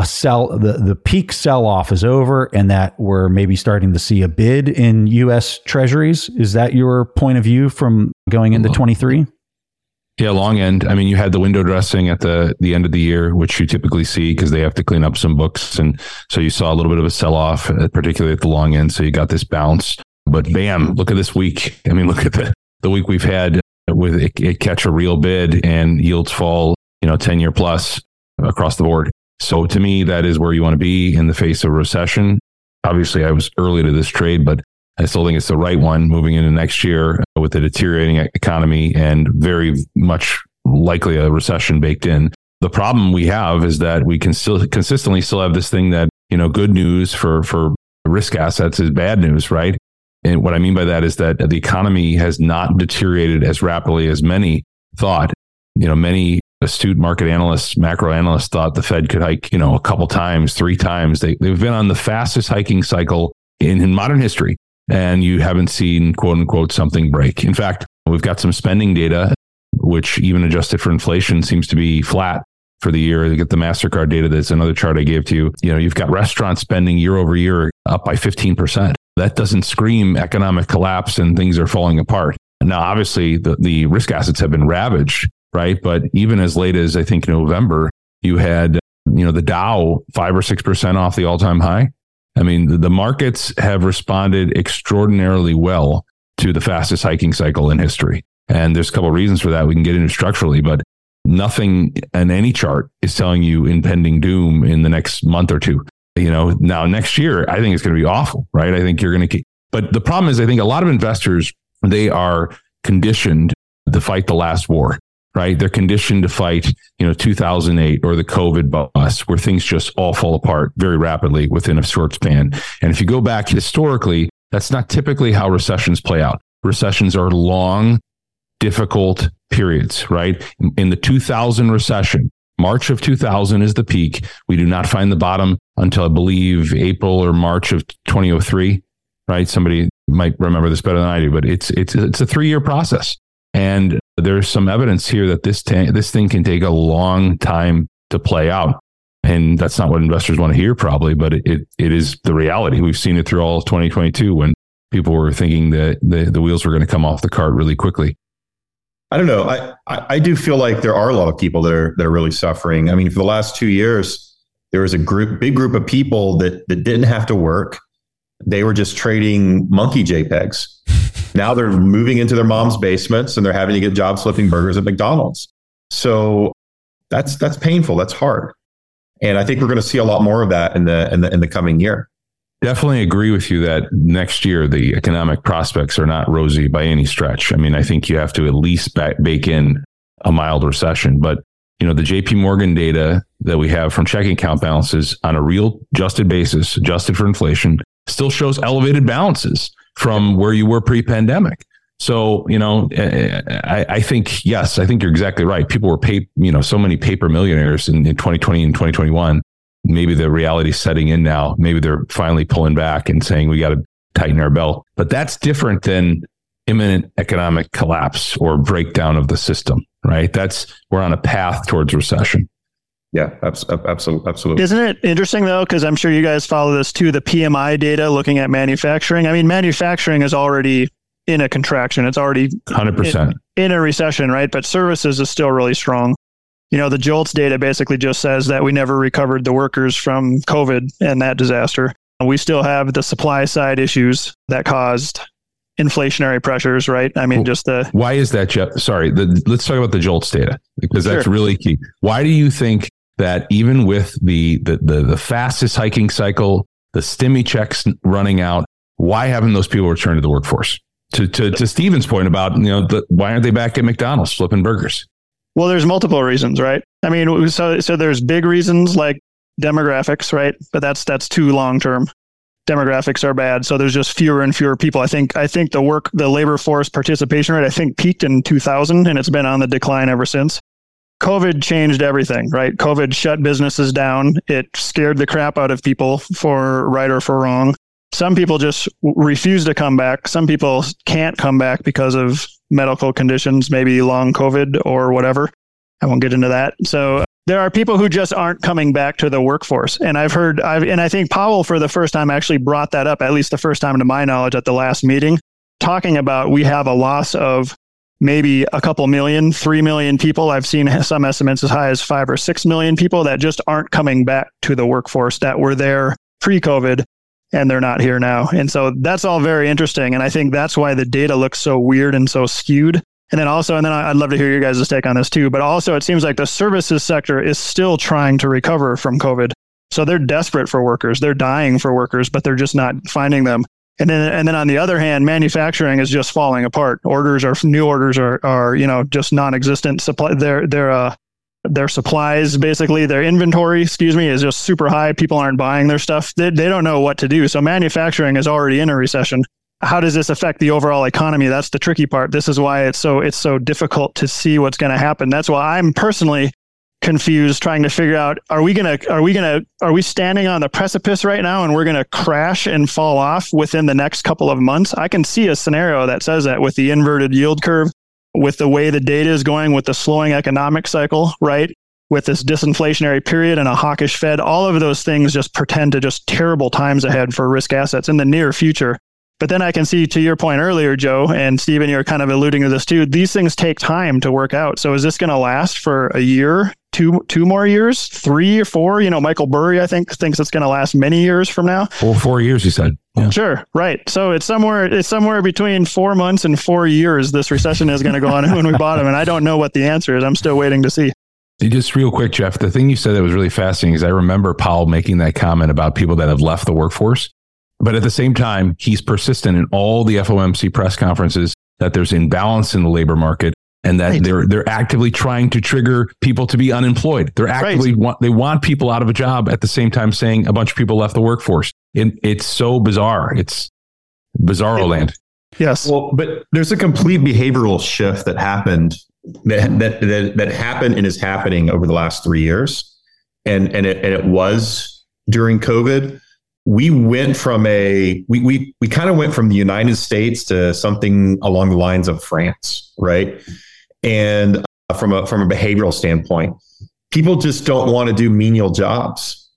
peak sell-off is over, and that we're maybe starting to see a bid in U.S. Treasuries. Is that your point of view from going into 23? Yeah, long end. I mean, you had the window dressing at the end of the year, which you typically see because they have to clean up some books. And so you saw a little bit of a sell-off, particularly at the long end. So you got this bounce. But bam, look at this week. I mean, look at the week we've had with it catch a real bid and yields fall, 10-year plus across the board. So to me, that is where you want to be in the face of recession. Obviously, I was early to this trade, but I still think it's the right one moving into next year with a deteriorating economy and very much likely a recession baked in. The problem we have is that we can still consistently have this thing that, good news for risk assets is bad news, right? And what I mean by that is that the economy has not deteriorated as rapidly as many thought. Many astute market analysts, macro analysts thought the Fed could hike, a couple times, 3 times. They've been on the fastest hiking cycle in modern history. And you haven't seen, quote unquote, something break. In fact, we've got some spending data, which even adjusted for inflation seems to be flat for the year. You get the MasterCard data. That's another chart I gave to you. You've got restaurant spending year over year up by 15%. That doesn't scream economic collapse and things are falling apart. Now, obviously, the risk assets have been ravaged, right? But even as late as, I think, November, you had, the Dow 5 or 6% off the all-time high. I mean, the markets have responded extraordinarily well to the fastest hiking cycle in history. And there's a couple of reasons for that we can get into structurally, but nothing in any chart is telling you impending doom in the next month or two. Now next year, I think it's going to be awful, right? I think you're going to keep, but the problem is I think a lot of investors, they are conditioned to fight the last war. Right? They're conditioned to fight, 2008 or the COVID bust, where things just all fall apart very rapidly within a short span. And if you go back historically, that's not typically how recessions play out. Recessions are long, difficult periods, right? In the 2000 recession, March of 2000 is the peak. We do not find the bottom until I believe April or March of 2003, right? Somebody might remember this better than I do, but it's a 3-year process. And there's some evidence here that this thing can take a long time to play out. And that's not what investors want to hear probably, but it is the reality. We've seen it through all of 2022 when people were thinking that the wheels were going to come off the cart really quickly. I don't know. I do feel like there are a lot of people that are really suffering. I mean, for the last 2 years, there was a big group of people that didn't have to work. They were just trading monkey JPEGs. Now they're moving into their mom's basements and they're having to get jobs flipping burgers at McDonald's. So that's painful. That's hard. And I think we're going to see a lot more of that in the coming year. Definitely agree with you that next year, the economic prospects are not rosy by any stretch. I mean, I think you have to at least bake in a mild recession. But, the JP Morgan data that we have from checking account balances on a real adjusted basis, adjusted for inflation, still shows elevated balances from where you were pre-pandemic. So, I think, yes, I think you're exactly right. People were so many paper millionaires in 2020 and 2021. Maybe the reality is setting in now. Maybe they're finally pulling back and saying we got to tighten our belt. But that's different than imminent economic collapse or breakdown of the system, right? We're on a path towards recession. Yeah, absolutely. Isn't it interesting, though, because I'm sure you guys follow this too, the PMI data looking at manufacturing. I mean, manufacturing is already in a contraction. It's already 100% in a recession, right? But services is still really strong. The JOLTS data basically just says that we never recovered the workers from COVID and that disaster. We still have the supply side issues that caused inflationary pressures, right? I mean, why is that, Jeff? Sorry, let's talk about the JOLTS data because that's really key. Why do you think that even with the fastest hiking cycle, the stimmy checks running out, why haven't those people returned to the workforce? To Stephen's point about, why aren't they back at McDonald's flipping burgers? Well, there's multiple reasons, right? I mean, so there's big reasons like demographics, right? But that's too long term. Demographics are bad, so there's just fewer and fewer people. I think the labor force participation rate peaked in 2000, and it's been on the decline ever since. COVID changed everything, right? COVID shut businesses down. It scared the crap out of people, for right or for wrong. Some people just refuse to come back. Some people can't come back because of medical conditions, maybe long COVID or whatever. I won't get into that. So there are people who just aren't coming back to the workforce. And I think Powell for the first time actually brought that up, at least the first time to my knowledge at the last meeting, talking about we have a loss of maybe a couple million, 3 million people. I've seen some estimates as high as 5 or 6 million people that just aren't coming back to the workforce that were there pre-COVID, and they're not here now. And so that's all very interesting. And I think that's why the data looks so weird and so skewed. And then I'd love to hear your guys' take on this too, but also it seems like the services sector is still trying to recover from COVID. So they're desperate for workers. They're dying for workers, but they're just not finding them. And then on the other hand, manufacturing is just falling apart. New orders are just non-existent. Their supplies, basically their inventory, is just super high. People aren't buying their stuff. They don't know what to do. So manufacturing is already in a recession. How does this affect the overall economy? That's the tricky part. This is why it's so difficult to see what's going to happen. That's why I'm personally confused, trying to figure out, are we standing on the precipice right now and we're going to crash and fall off within the next couple of months? I can see a scenario that says that with the inverted yield curve, with the way the data is going, with the slowing economic cycle, right? With this disinflationary period and a hawkish Fed, all of those things just portend to just terrible times ahead for risk assets in the near future. But then I can see, to your point earlier, Joe, and Stephen, you're kind of alluding to this too, these things take time to work out. So is this going to last for a year, two more years, 3 or 4? Michael Burry, I think, thinks it's going to last many years from now. 4 years, he said. Yeah. Sure. Right. So it's somewhere between 4 months and 4 years this recession is going to go on when we bottom. And I don't know what the answer is. I'm still waiting to see. Just real quick, Jeff, the thing you said that was really fascinating is I remember Powell making that comment about people that have left the workforce. But at the same time, he's persistent in all the FOMC press conferences that there's imbalance in the labor market and that they're actively trying to trigger people to be unemployed. They're actively they want people out of a job at the same time saying a bunch of people left the workforce. It's so bizarre. It's bizarro land. Yes. Well, but there's a complete behavioral shift that happened that happened and is happening over the last 3 years. And it was during COVID. We went from we kind of went from the United States to something along the lines of France, right? And from a behavioral standpoint, people just don't want to do menial jobs.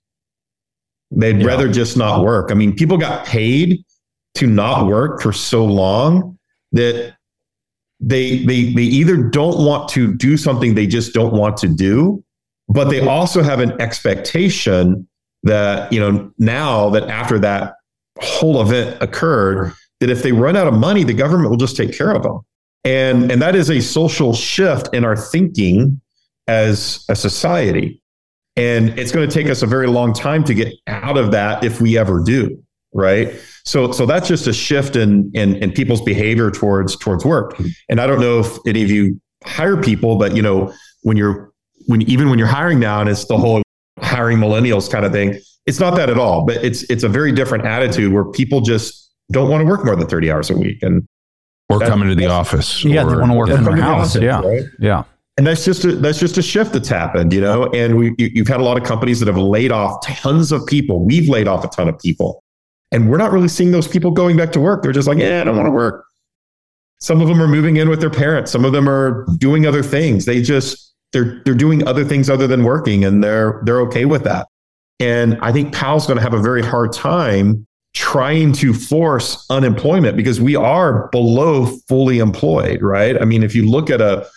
They'd rather just not work. I mean, people got paid to not work for so long that they either don't want to do something they just don't want to do, but they also have an expectation that, now that after that whole event occurred, that if they run out of money, the government will just take care of them. And that is a social shift in our thinking as a society. And it's going to take us a very long time to get out of that if we ever do. Right. So that's just a shift in people's behavior towards work. And I don't know if any of you hire people, but when you're hiring now and it's the whole hiring millennials kind of thing, it's not that at all, but it's a very different attitude where people just don't want to work more than 30 hours a week or come into the office. Yeah, they want to work from their house. Yeah. Right? Yeah. And that's just a shift that's happened, and you've had a lot of companies that have laid off tons of people. We've laid off a ton of people, and we're not really seeing those people going back to work. They're just like, I don't want to work. Some of them are moving in with their parents. Some of them are doing other things. They're doing other things other than working, and they're okay with that. And I think Powell's going to have a very hard time trying to force unemployment because we are below fully employed, right? I mean, if you look at a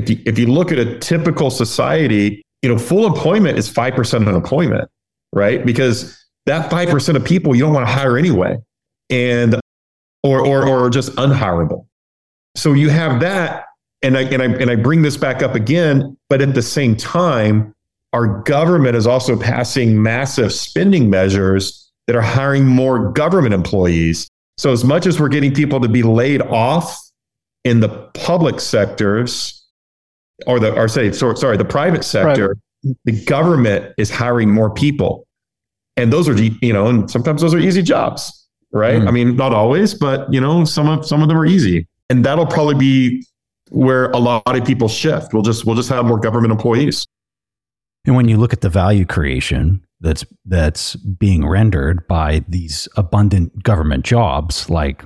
typical society, full employment is 5% unemployment, right? Because that 5% of people you don't want to hire anyway, and or just unhireable. So you have that. And I bring this back up again, but at the same time, our government is also passing massive spending measures that are hiring more government employees. So as much as we're getting people to be laid off in the public sectors, the private sector, the government is hiring more people. And those are, and sometimes those are easy jobs, right? I mean, not always, but some of them are easy. And that'll probably be where a lot of people shift. We'll just have more government employees. And when you look at the value creation that's being rendered by these abundant government jobs, like,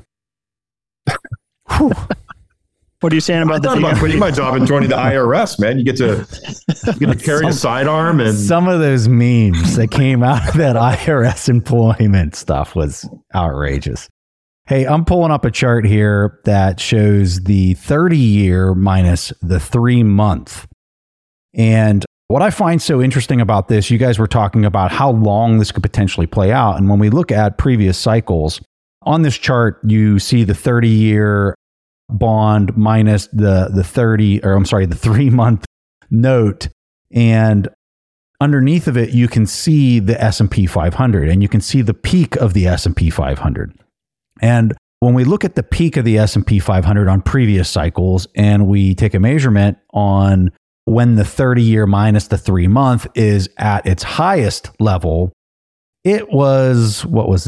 what are you saying about about quitting my job and joining the IRS, man? You get to carry a sidearm, and some of those memes that came out of that IRS employment stuff was outrageous. Hey, I'm pulling up a chart here that shows the 30-year minus the 3-month. And what I find so interesting about this, you guys were talking about how long this could potentially play out. And when we look at previous cycles, on this chart, you see the 30-year bond minus the 3-month note. And underneath of it, you can see the S&P 500, and you can see the peak of the S&P 500. And when we look at the peak of the S&P 500 on previous cycles, and we take a measurement on when the 30-year minus the 3-month is at its highest level, it was,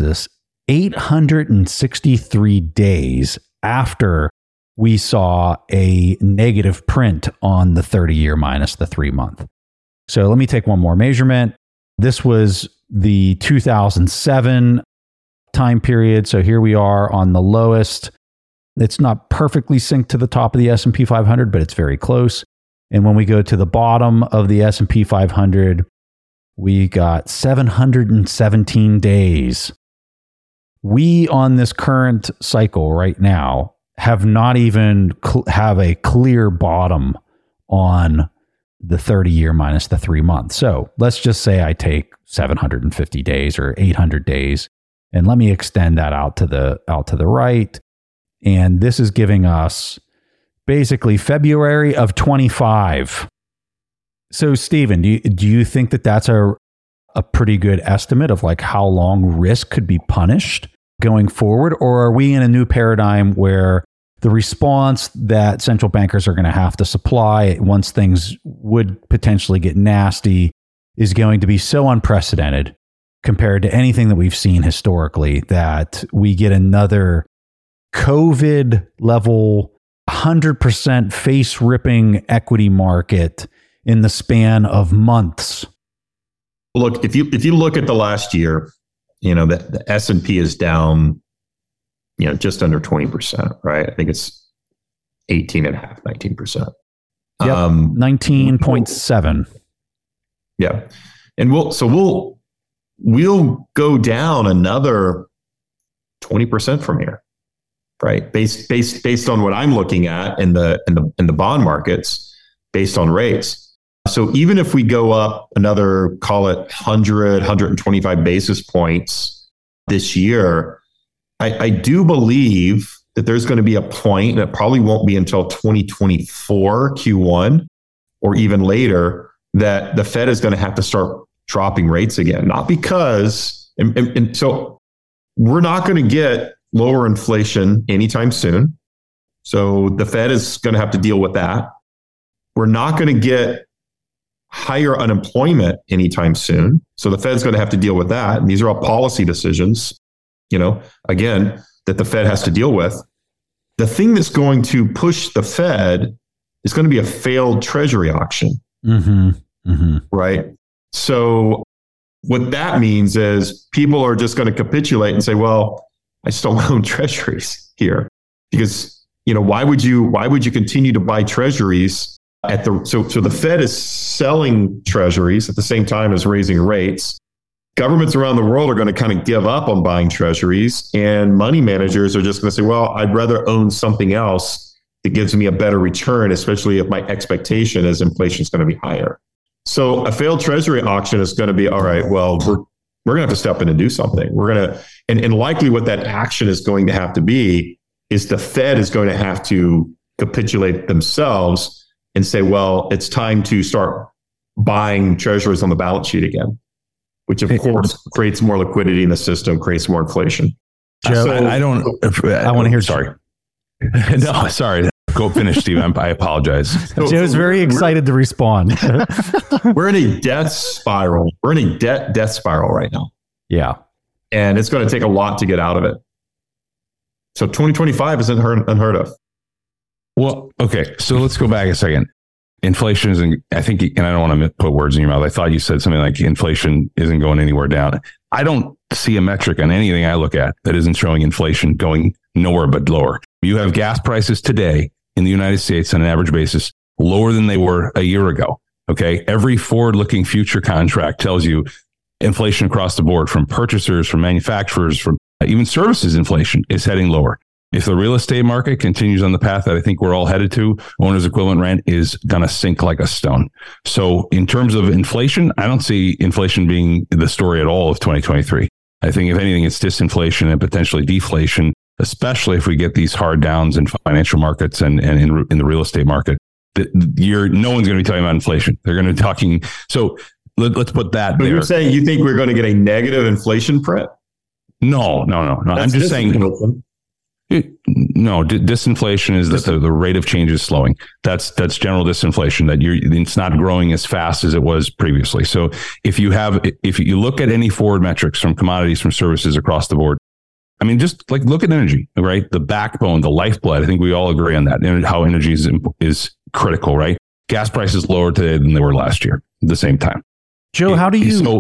863 days after we saw a negative print on the 30-year minus the 3-month. So let me take one more measurement. This was the 2007 time period. So here we are on the lowest. It's not perfectly synced to the top of the S&P 500, but it's very close. And when we go to the bottom of the S&P 500, we got 717 days. We, on this current cycle right now, have not even have a clear bottom on the 30-year minus the 3-month. So let's just say I take 750 days or 800 days, and let me extend that out to the right. And this is giving us basically February of 25. So Stephen, do you think that that's a pretty good estimate of like how long risk could be punished going forward? Or are we in a new paradigm where the response that central bankers are going to have to supply once things would potentially get nasty is going to be so unprecedented compared to anything that we've seen historically that we get another COVID level 100% face ripping equity market in the span of months? Look, if you look at the last year, the S&P is down, just under 20%, right? I think it's 18.5%, 19%. Yep, 19.7. Yeah. And we'll go down another 20% from here, right? Based on what I'm looking at in the bond markets, based on rates. So even if we go up another, call it 100, 125 basis points this year, I do believe that there's going to be a point that probably won't be until 2024 Q1 or even later that the Fed is going to have to start dropping rates again. Not because, and so we're not going to get lower inflation anytime soon. So the Fed is going to have to deal with that. We're not going to get higher unemployment anytime soon. So the Fed's going to have to deal with that. And these are all policy decisions, again, that the Fed has to deal with. The thing that's going to push the Fed is going to be a failed treasury auction. Mm-hmm. Mm-hmm. Right? So what that means is people are just going to capitulate and say, well, I still own treasuries here because, why would you continue to buy treasuries so the Fed is selling treasuries at the same time as raising rates. Governments around the world are going to kind of give up on buying treasuries, and money managers are just going to say, well, I'd rather own something else that gives me a better return, especially if my expectation is inflation is going to be higher. So a failed treasury auction is going to be, all right, well, we're going to have to step in and do something. We're going to, and likely what that action is going to have to be is the Fed is going to have to capitulate themselves and say, well, it's time to start buying treasuries on the balance sheet again, which of course creates more liquidity in the system, creates more inflation. Joe, I want to hear. Sorry. No, sorry. Go finish, Steve. I apologize. Joe's very excited to respond. We're in a death spiral. We're in a death spiral right now. Yeah. And it's going to take a lot to get out of it. So 2025 isn't unheard of. Well, okay. So let's go back a second. Inflation isn't, I think, and I don't want to put words in your mouth. I thought you said something like inflation isn't going anywhere down. I don't see a metric on anything I look at that isn't showing inflation going nowhere but lower. You have gas prices today in the United States on an average basis lower than they were a year ago. Okay. Every forward-looking future contract tells you inflation across the board, from purchasers, from manufacturers, from even services inflation is heading lower. If the real estate market continues on the path that I think we're all headed to, owner's equivalent rent is going to sink like a stone. So in terms of inflation, I don't see inflation being the story at all of 2023. I think if anything, it's disinflation and potentially deflation, especially if we get these hard downs in financial markets and in the real estate market. No one's going to be talking about inflation. They're going to be talking. So let's put that there. You're saying you think we're going to get a negative inflation print? No. I'm just saying. No, disinflation is that the rate of change is slowing. That's general disinflation, that it's not growing as fast as it was previously. So if you look at any forward metrics from commodities, from services across the board, I mean, just like look at energy, right? The backbone, the lifeblood. I think we all agree on that. And how energy is critical, right? Gas prices lower today than they were last year at the same time. Joe, how do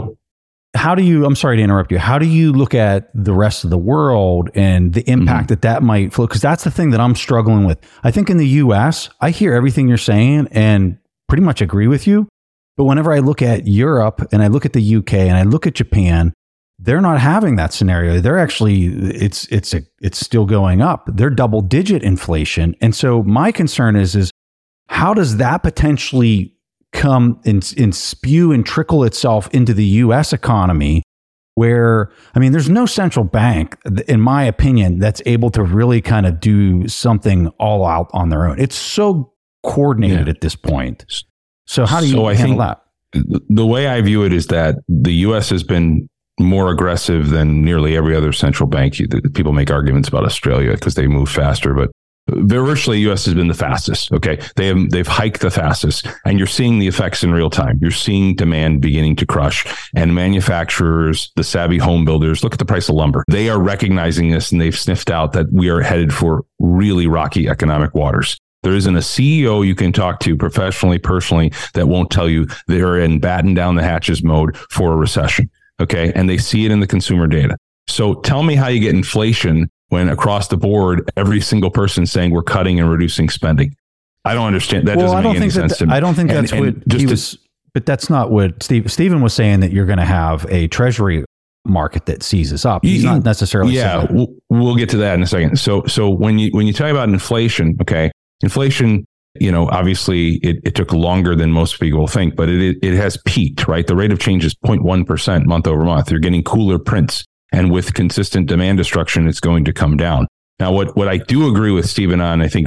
you, I'm sorry to interrupt you. How do you look at the rest of the world and the impact that might flow? Because that's the thing that I'm struggling with. I think in the US, I hear everything you're saying and pretty much agree with you. But whenever I look at Europe and I look at the UK and I look at Japan, they're not having that scenario. They're actually, it's still going up. They're double digit inflation. And so my concern is how does that potentially come and spew and trickle itself into the U.S. economy, where, I mean, there's no central bank, in my opinion, that's able to really kind of do something all out on their own. It's so coordinated at this point. So how do you handle that? The way I view it is that the U.S. has been more aggressive than nearly every other central bank. People make arguments about Australia because they move faster, but virtually U.S. has been the fastest. Okay. They've hiked the fastest, and you're seeing the effects in real time. You're seeing demand beginning to crush, and manufacturers, the savvy home builders, look at the price of lumber. They are recognizing this, and they've sniffed out that we are headed for really rocky economic waters. There isn't a CEO you can talk to professionally, personally, that won't tell you they're in batten down the hatches mode for a recession. Okay. And they see it in the consumer data. So tell me how you get inflation when across the board, every single person saying we're cutting and reducing spending. I don't understand. That doesn't make any sense to me. I don't think that's what he was, but that's not what Stephen was saying, that you're going to have a treasury market that seizes up. He's not necessarily. Yeah. We'll get to that in a second. So when you talk about inflation, okay, inflation, obviously it took longer than most people think, but it has peaked, right? The rate of change is 0.1% month over month. You're getting cooler prints. And with consistent demand destruction, it's going to come down. Now, what I do agree with Stephen on, I think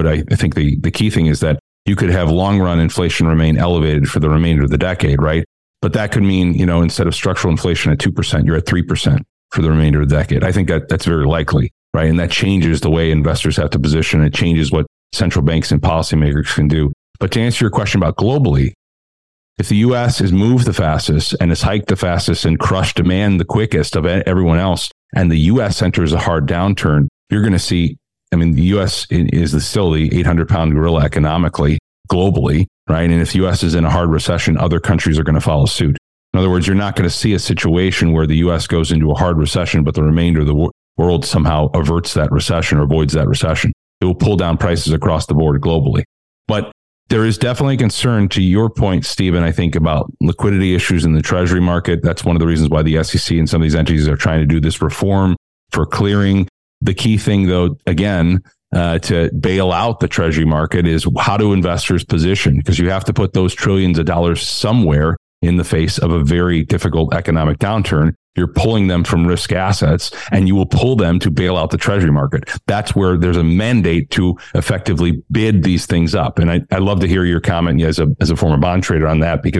the key thing is that you could have long run inflation remain elevated for the remainder of the decade, right? But that could mean, instead of structural inflation at 2%, you're at 3% for the remainder of the decade. I think that's very likely, right? And that changes the way investors have to position. It changes what central banks and policymakers can do. But to answer your question about globally, if the U.S. has moved the fastest and has hiked the fastest and crushed demand the quickest of everyone else, and the U.S. enters a hard downturn, you're going to see, the U.S. is still the 800-pound gorilla economically, globally, right? And if the U.S. is in a hard recession, other countries are going to follow suit. In other words, you're not going to see a situation where the U.S. goes into a hard recession, but the remainder of the world somehow averts that recession or avoids that recession. It will pull down prices across the board globally. But there is definitely concern, to your point, Stephen, I think, about liquidity issues in the treasury market. That's one of the reasons why the SEC and some of these entities are trying to do this reform for clearing. The key thing, though, again, to bail out the treasury market is how do investors position? Because you have to put those trillions of dollars somewhere in the face of a very difficult economic downturn. You're pulling them from risk assets, and you will pull them to bail out the treasury market. That's where there's a mandate to effectively bid these things up. And I'd love to hear your comment as a former bond trader on that, because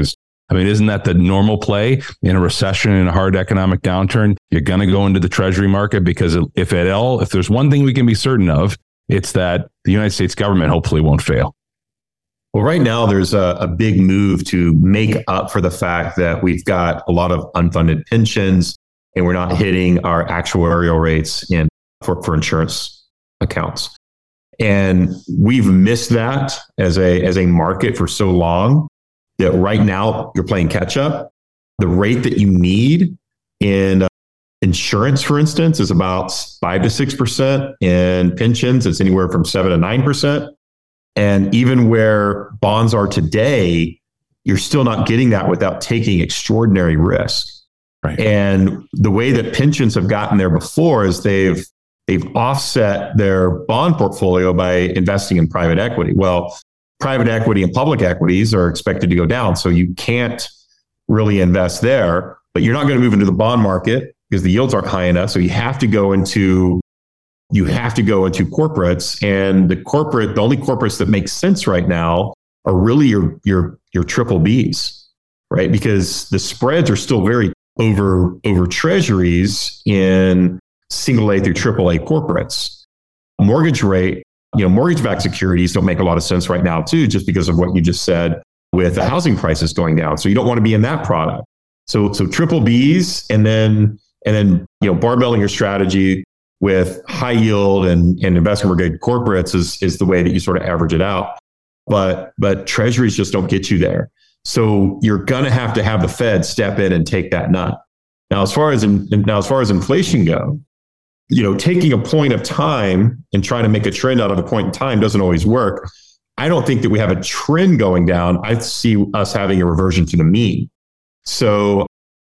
I mean, isn't that the normal play in a recession, in a hard economic downturn? You're going to go into the treasury market because if there's one thing we can be certain of, it's that the United States government hopefully won't fail. Well, right now there's a big move to make up for the fact that we've got a lot of unfunded pensions and we're not hitting our actuarial rates for insurance accounts. And we've missed that as a market for so long that right now you're playing catch up. The rate that you need in insurance, for instance, is about 5 to 6%. In pensions, it's anywhere from 7 to 9%. And even where bonds are today, you're still not getting that without taking extraordinary risk. Right. And the way that pensions have gotten there before is they've offset their bond portfolio by investing in private equity. Well, private equity and public equities are expected to go down, so you can't really invest there. But you're not going to move into the bond market because the yields aren't high enough. So you have to go into corporates, and the only corporates that make sense right now are really your triple Bs, right? Because the spreads are still very over treasuries in single A through triple A corporates. Mortgage-backed securities don't make a lot of sense right now too, just because of what you just said with the housing prices going down. So you don't want to be in that product. So triple Bs, and then barbelling your strategy with high yield and investment grade corporates is the way that you sort of average it out. But treasuries just don't get you there. So you're going to have the Fed step in and take that nut. Now, as far as inflation go, taking a point of time and trying to make a trend out of a point in time doesn't always work. I don't think that we have a trend going down. I see us having a reversion to the mean. So,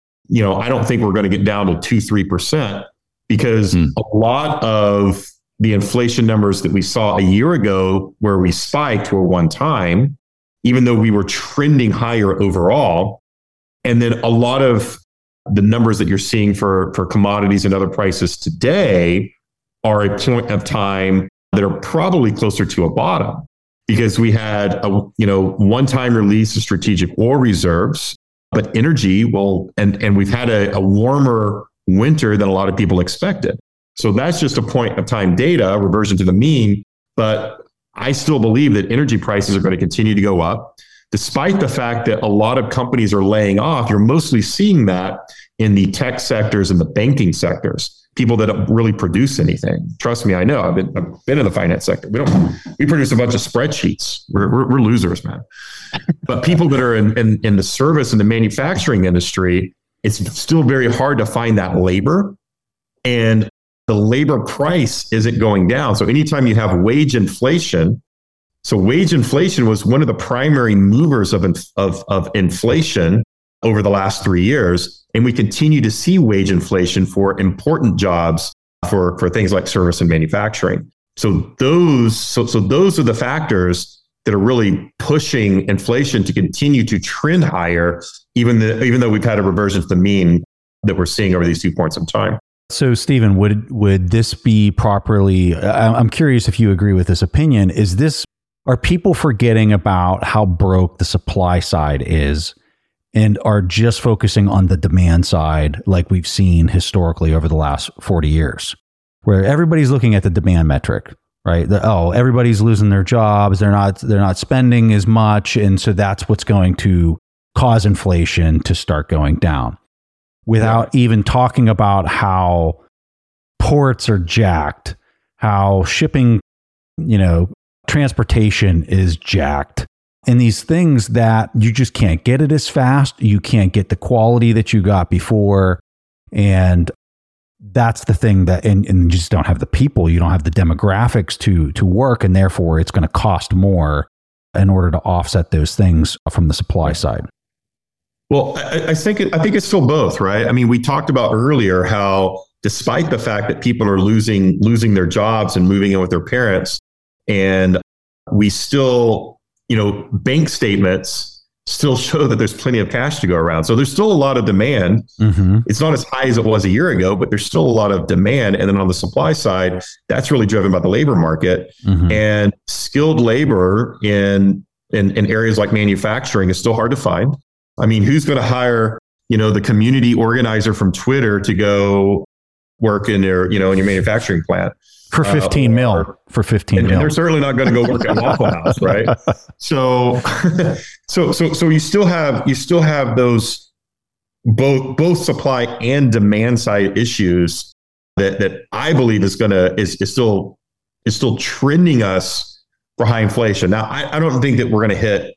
I don't think we're going to get down to 2-3%, because a lot of the inflation numbers that we saw a year ago, where we spiked, were one time, even though we were trending higher overall. And then a lot of the numbers that you're seeing for commodities and other prices today are a point of time that are probably closer to a bottom, because we had a one-time release of strategic oil reserves, but energy and we've had a warmer winter than a lot of people expected. So that's just a point of time data, reversion to the mean. But I still believe that energy prices are going to continue to go up. Despite the fact that a lot of companies are laying off, you're mostly seeing that in the tech sectors and the banking sectors, people that don't really produce anything. Trust me, I know. I've been in the finance sector. We produce a bunch of spreadsheets. We're losers, man. But people that are in the service and the manufacturing industry, it's still very hard to find that labor. And the labor price isn't going down. So anytime you have wage inflation, so wage inflation was one of the primary movers of inflation over the last 3 years. And we continue to see wage inflation for important jobs, for things like service and manufacturing. So those are the factors that are really pushing inflation to continue to trend higher, even though we've had a reversion to the mean that we're seeing over these 2 points in time. So, Stephen, would this be properly? I'm curious if you agree with this opinion. Are people forgetting about how broke the supply side is, and are just focusing on the demand side, like we've seen historically over the last 40 years, where everybody's looking at the demand metric, right? Everybody's losing their jobs. They're not spending as much, and so that's what's going to cause inflation to start going down, without even talking about how ports are jacked, how shipping, transportation is jacked, and these things that you just can't get it as fast. You can't get the quality that you got before. And that's the thing and you just don't have the people, you don't have the demographics to work. And therefore it's going to cost more in order to offset those things from the supply side. Well, I think it's still both, right? I mean, we talked about earlier how, despite the fact that people are losing their jobs and moving in with their parents, and we still, bank statements still show that there's plenty of cash to go around. So there's still a lot of demand. Mm-hmm. It's not as high as it was a year ago, but there's still a lot of demand. And then on the supply side, that's really driven by the labor market. Mm-hmm. And skilled labor in areas like manufacturing is still hard to find. I mean, who's going to hire, the community organizer from Twitter to go work in their, in your manufacturing plant? For 15 mil. For 15 mil. And they're certainly not going to go work at Waffle House, right? So you still have those both supply and demand side issues that I believe is still trending us for high inflation. Now, I don't think that we're going to hit,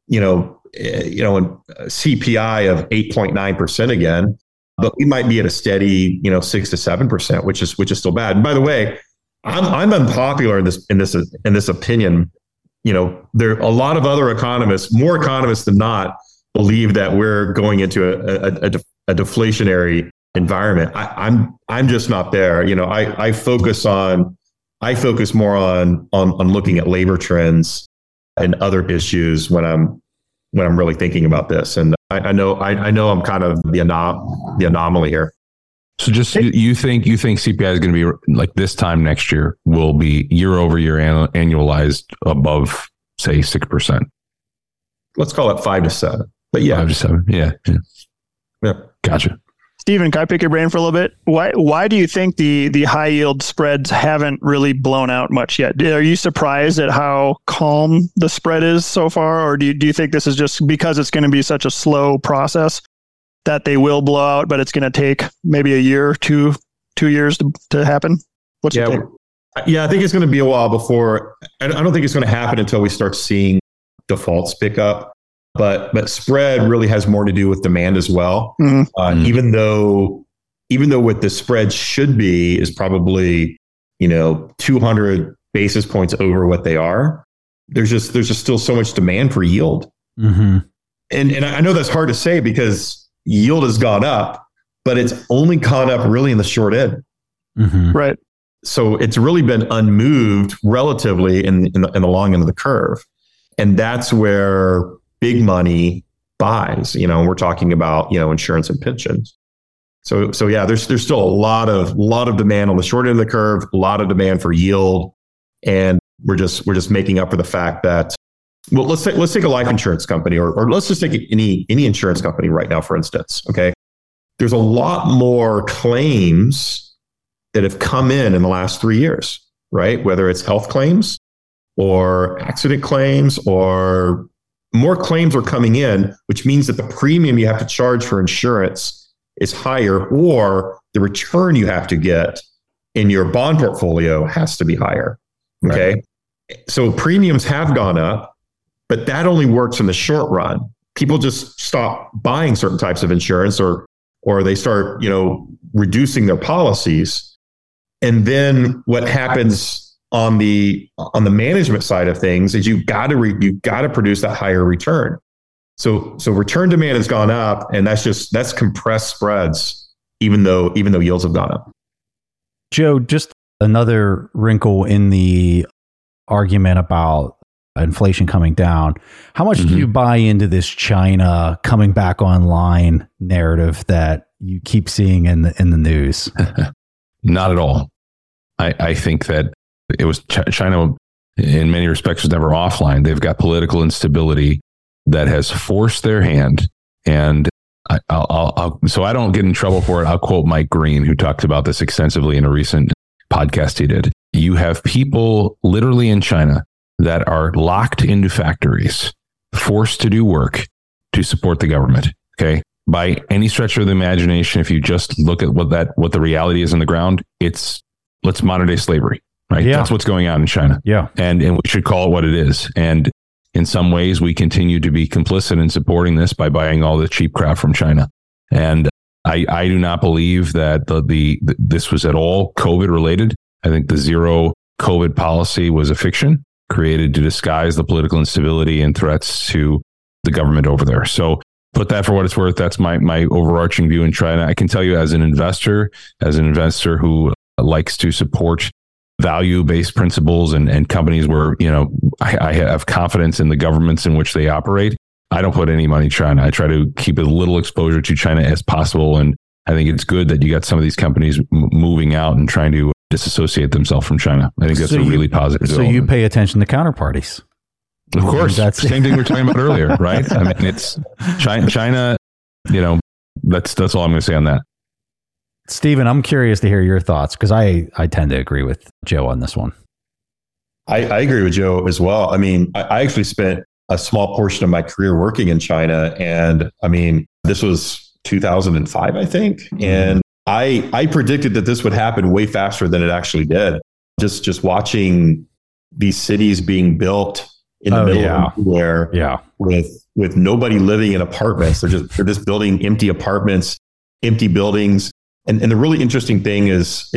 a CPI of 8.9% again, but we might be at a steady, 6 to 7%, which is still bad. And by the way, I'm unpopular in this opinion. There are a lot of other economists, more economists than not, believe that we're going into a deflationary environment. I'm just not there. I focus more on looking at labor trends and other issues when I'm really thinking about this. And I know I'm kind of the anomaly here. So just you think CPI is going to be like this time next year will be year over year annualized above, say, 6%? Let's call it 5 to 7. But yeah, 5 to 7. Yeah. Gotcha. Stephen, can I pick your brain for a little bit? Why do you think the high yield spreads haven't really blown out much yet? Are you surprised at how calm the spread is so far, or do you think this is just because it's going to be such a slow process that they will blow out, but it's going to take maybe a year, 2 years to happen? What's your take? Yeah, I think it's going to be a while before. I don't think it's going to happen until we start seeing defaults pick up. But spread really has more to do with demand as well. Mm-hmm. Even though what the spread should be is probably 200 basis points over what they are. There's just still so much demand for yield. Mm-hmm. And I know that's hard to say because yield has gone up, but it's only gone up really in the short end. Mm-hmm. Right. So it's really been unmoved relatively in the long end of the curve. And that's where big money buys, we're talking about, insurance and pensions. So yeah, there's still a lot of demand on the short end of the curve, a lot of demand for yield. And we're just making up for the fact that, well, let's take a life insurance company or let's just take any insurance company right now, for instance. Okay. There's a lot more claims that have come in the last 3 years, right? Whether it's health claims or accident claims, or more claims are coming in, which means that the premium you have to charge for insurance is higher, or the return you have to get in your bond portfolio has to be higher. Okay. Right. So premiums have gone up, but that only works in the short run. People just stop buying certain types of insurance or they start, reducing their policies. And then what happens on the management side of things is you've got to produce that higher return. So return demand has gone up, and that's compressed spreads, even though yields have gone up. Joe, just another wrinkle in the argument about inflation coming down. How much do you buy into this China coming back online narrative that you keep seeing in the news? Not at all. I think that it was China in many respects was never offline. They've got political instability that has forced their hand. And so I don't get in trouble for it. I'll quote Mike Green, who talked about this extensively in a recent podcast he did. You have people literally in China that are locked into factories, forced to do work to support the government. Okay. By any stretch of the imagination, if you just look at what the reality is on the ground, let's modern day slavery. Right. Yeah. That's what's going on in China. Yeah. And we should call it what it is. And in some ways, we continue to be complicit in supporting this by buying all the cheap crap from China. And I do not believe that this was at all COVID related. I think the zero COVID policy was a fiction created to disguise the political instability and threats to the government over there. So put that for what it's worth. That's my overarching view in China. I can tell you as an investor who likes to support value-based principles and companies where, I have confidence in the governments in which they operate. I don't put any money in China. I try to keep as little exposure to China as possible. And I think it's good that you got some of these companies moving out and trying to disassociate themselves from China. I think that's a really positive development. So you pay attention to counterparties. Of course, That's same thing we were talking about earlier, right? I mean, it's China. That's all I'm going to say on that. Stephen, I'm curious to hear your thoughts because I tend to agree with Joe on this one. I agree with Joe as well. I mean, I actually spent a small portion of my career working in China. And I mean, this was 2005, I think. And I predicted that this would happen way faster than it actually did. Just watching these cities being built in the middle of nowhere with nobody living in apartments. They're just building empty apartments, empty buildings. And the really interesting thing is,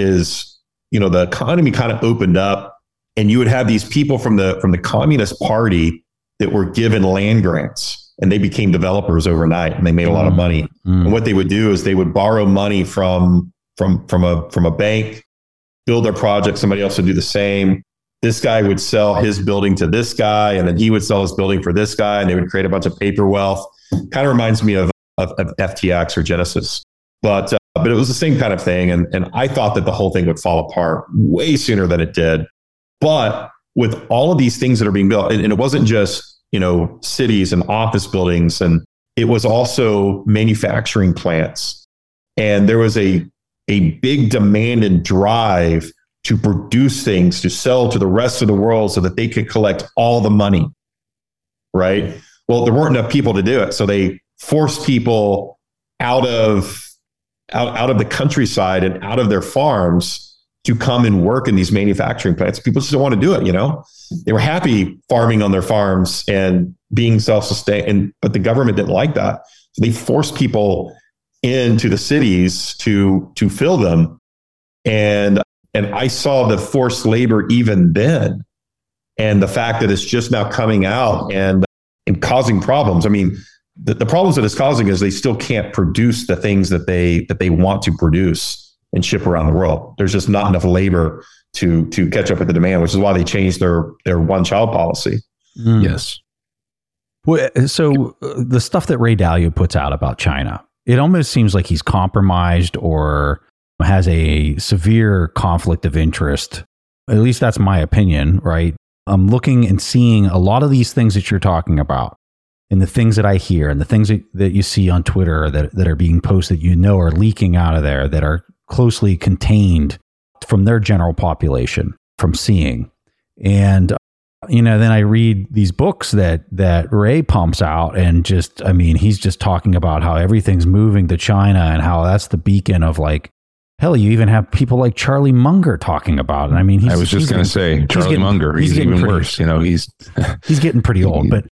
the economy kind of opened up and you would have these people from the Communist Party that were given land grants and they became developers overnight and they made a lot of money. And what they would do is they would borrow money from a bank, build their project. Somebody else would do the same. This guy would sell his building to this guy, and then he would sell his building for this guy, and they would create a bunch of paper wealth. Kind of reminds me of FTX or Genesis, but it was the same kind of thing. And I thought that the whole thing would fall apart way sooner than it did. But with all of these things that are being built, and it wasn't just, cities and office buildings, and it was also manufacturing plants. And there was a big demand and drive to produce things, to sell to the rest of the world so that they could collect all the money, right? Well, there weren't enough people to do it. So they forced people out of the countryside and out of their farms to come and work in these manufacturing plants. People just don't want to do it, They were happy farming on their farms and being self-sustained, but the government didn't like that. So they forced people into the cities to fill them. And I saw the forced labor even then. And the fact that it's just now coming out and causing problems. I mean, the problems that it's causing is they still can't produce the things that they want to produce and ship around the world. There's just not enough labor to catch up with the demand, which is why they changed their one-child policy. Yes. Well, so the stuff that Ray Dalio puts out about China, it almost seems like he's compromised or has a severe conflict of interest. At least that's my opinion, right? I'm looking and seeing a lot of these things that you're talking about and the things that I hear and the things that you see on Twitter that are being posted, are leaking out of there that are closely contained from their general population from seeing. And, then I read these books that Ray pumps out and he's just talking about how everything's moving to China and how that's the beacon of hell, you even have people like Charlie Munger talking about it. I mean, I was just going to say Charlie Munger, he's even worse. He's getting pretty old, but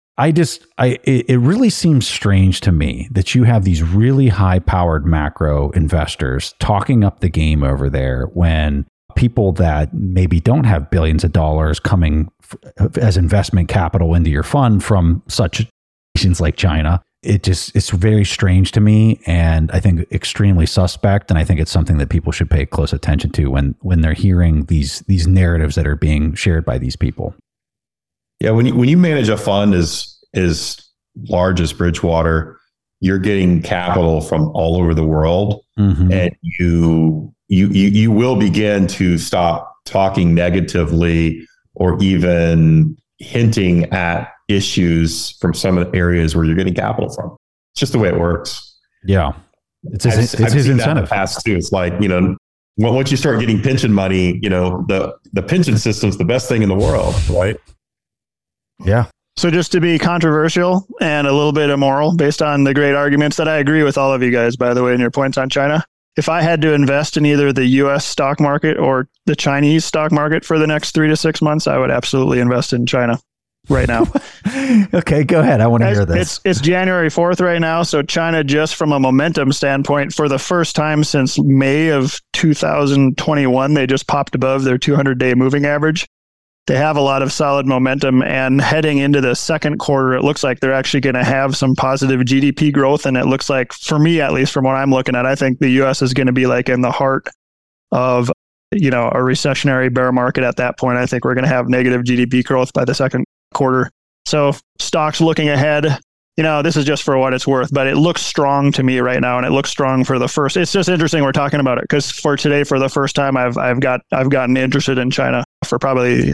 it really seems strange to me that you have these really high-powered macro investors talking up the game over there when people that maybe don't have billions of dollars coming as investment capital into your fund from such nations like China, it's very strange to me, and I think extremely suspect, and I think it's something that people should pay close attention to when they're hearing these narratives that are being shared by these people. Yeah, when you manage a fund as large as Bridgewater, you're getting capital from all over the world, and you will begin to stop talking negatively or even hinting at issues from some of the areas where you're getting capital from. It's just the way it works. Yeah, it's his incentive. That in the past too. It's like, once you start getting pension money, the pension system's the best thing in the world, right? Yeah. So just to be controversial and a little bit immoral based on the great arguments that I agree with all of you guys, by the way, in your points on China, if I had to invest in either the U.S. stock market or the Chinese stock market for the next 3 to 6 months, I would absolutely invest in China right now. Okay, go ahead. I want to hear this. It's January 4th right now. So China, just from a momentum standpoint, for the first time since May of 2021, they just popped above their 200-day moving average. They have a lot of solid momentum, and heading into the second quarter, it looks like they're actually going to have some positive GDP growth. And it looks like, for me, at least from what I'm looking at, I think the U.S. is going to be in the heart of, a recessionary bear market at that point. I think we're going to have negative GDP growth by the second quarter. So stocks looking ahead, this is just for what it's worth, but it looks strong to me right now, and it looks strong for the first. It's just interesting we're talking about it because for today, for the first time, I've gotten interested in China for probably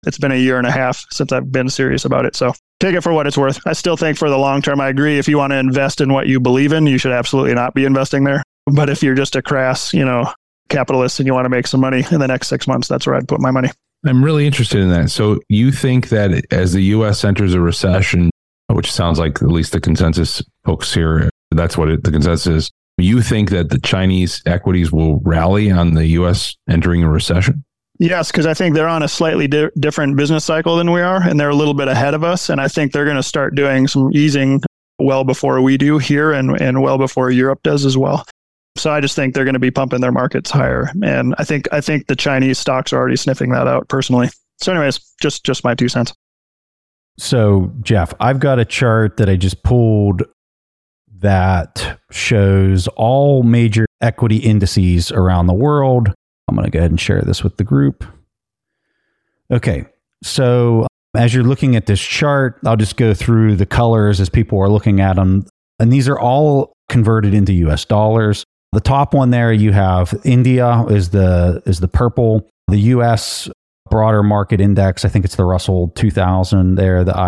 it's been a year and a half since I've been serious about it. So take it for what it's worth. I still think for the long term, I agree. If you want to invest in what you believe in, you should absolutely not be investing there. But if you're just a crass, capitalist and you want to make some money in the next 6 months, that's where I'd put my money. I'm really interested in that. So you think that as the U.S. enters a recession, which sounds like at least the consensus folks here, that's what the consensus is. You think that the Chinese equities will rally on the U.S. entering a recession? Yes, because I think they're on a slightly different business cycle than we are, and they're a little bit ahead of us. And I think they're going to start doing some easing well before we do here and well before Europe does as well. So I just think they're going to be pumping their markets higher. And I think the Chinese stocks are already sniffing that out personally. So anyways, just my 2 cents. So Jeff, I've got a chart that I just pulled that shows all major equity indices around the world. I'm going to go ahead and share this with the group. Okay. So as you're looking at this chart, I'll just go through the colors as people are looking at them. And these are all converted into US dollars. The top one there, you have India is the purple. The US broader market index, I think it's the Russell 2000 there, the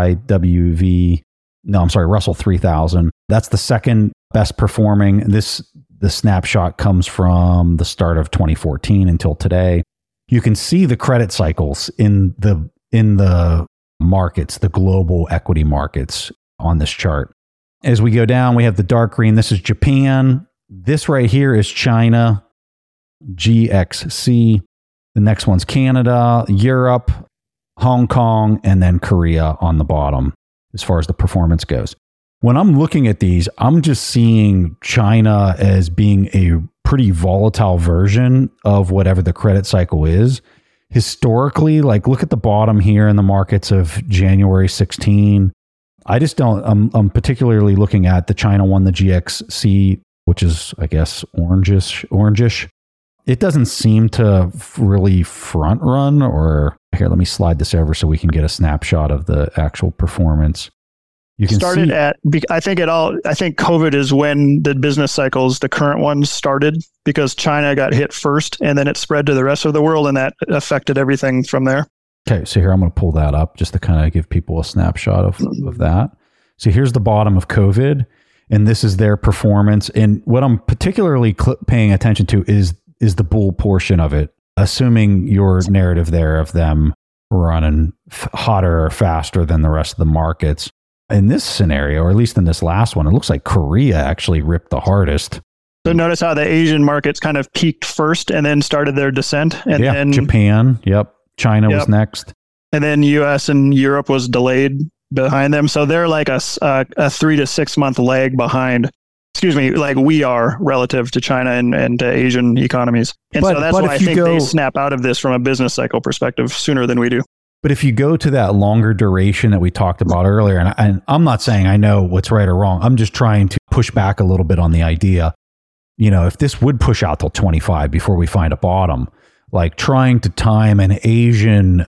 Russell 3000. That's the second best performing. The snapshot comes from the start of 2014 until today. You can see the credit cycles in the markets, the global equity markets on this chart. As we go down, we have the dark green. This is Japan. This right here is China, GXC. The next one's Canada, Europe, Hong Kong, and then Korea on the bottom as far as the performance goes. When I'm looking at these, I'm just seeing China as being a pretty volatile version of whatever the credit cycle is. Historically, like look at the bottom here in the markets of January 16. I just don't, I'm particularly looking at the China one, the GXC, which is, I guess, orangish. It doesn't seem to really front run or here, let me slide this over so we can get a snapshot of the actual performance. You can started see, I think COVID is when the business cycles, the current ones started because China got hit first and then it spread to the rest of the world and that affected everything from there. Okay, so here I'm going to pull that up just to kind of give people a snapshot of that. So here's the bottom of COVID, and this is their performance. And what I'm particularly paying attention to is the bull portion of it, assuming your narrative there of them running hotter or faster than the rest of the markets. In this scenario, or at least in this last one, it looks like Korea actually ripped the hardest. So notice how the Asian markets kind of peaked first and then started their descent. And then Japan, China was next. And then US and Europe was delayed behind them. So they're like a 3 to 6 month lag behind, like we are relative to China and to Asian economies. And so that's why I think they snap out of this from a business cycle perspective sooner than we do. But if you go to that longer duration that we talked about earlier, and I'm not saying I know what's right or wrong, I'm just trying to push back a little bit on the idea, if this would push out till 25 before we find a bottom, like trying to time an Asian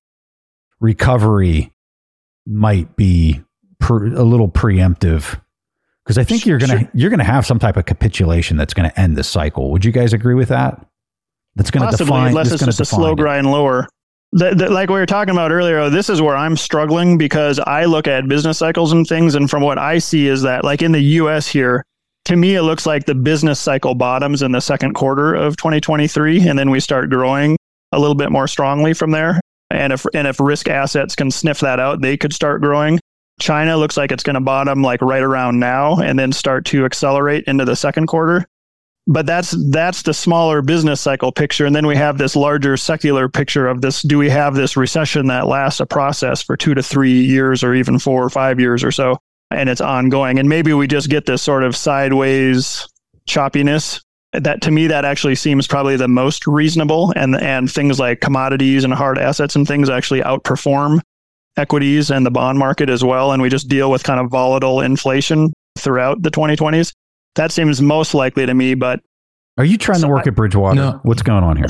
recovery might be a little preemptive, because I think you're gonna have some type of capitulation that's going to end this cycle. Would you guys agree with that? That's going to define, unless it's just a slow grind lower. Like we were talking about earlier, this is where I'm struggling because I look at business cycles and things, and from what I see is that, like in the US here, to me, it looks like the business cycle bottoms in the second quarter of 2023, and then we start growing a little bit more strongly from there. And if risk assets can sniff that out, they could start growing. China looks like it's going to bottom like right around now and then start to accelerate into the second quarter. But that's the smaller business cycle picture. And then we have this larger secular picture of this. Do we have this recession that lasts a process for 2 to 3 years or even 4 or 5 years or so? And it's ongoing. And maybe we just get this sort of sideways choppiness. That to me, that actually seems probably the most reasonable. And things like commodities and hard assets and things actually outperform equities and the bond market as well. And we just deal with kind of volatile inflation throughout the 2020s. That seems most likely to me, but... Are you trying to work at Bridgewater? No. What's going on here?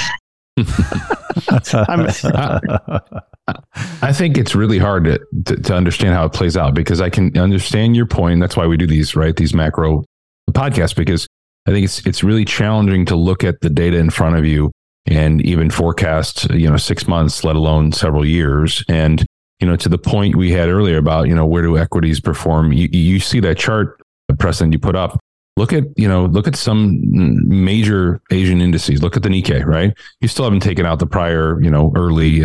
I think it's really hard to understand how it plays out, because I can understand your point. That's why we do these macro podcasts, because I think it's really challenging to look at the data in front of you and even forecast, 6 months, let alone several years. And, to the point we had earlier about, where do equities perform? You see that chart, Preston, you put up. Look at some major Asian indices. Look at the Nikkei, right? You still haven't taken out the prior, the early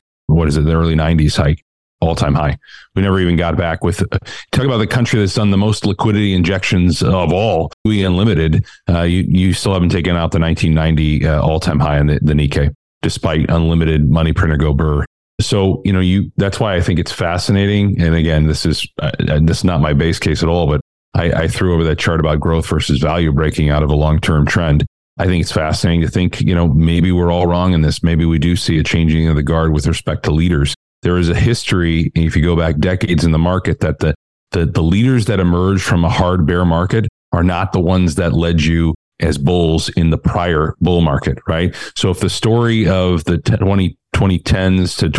90s hike, all-time high. We never even got back with, talk about the country that's done the most liquidity injections of all, we Unlimited. You still haven't taken out the 1990 all-time high in the Nikkei, despite unlimited money printer go burr. So, that's why I think it's fascinating. And again, this is not my base case at all, but I threw over that chart about growth versus value breaking out of a long-term trend. I think it's fascinating to think, maybe we're all wrong in this. Maybe we do see a changing of the guard with respect to leaders. There is a history, if you go back decades in the market, that the leaders that emerged from a hard bear market are not the ones that led you as bulls in the prior bull market, right? So if the story of the 2010s to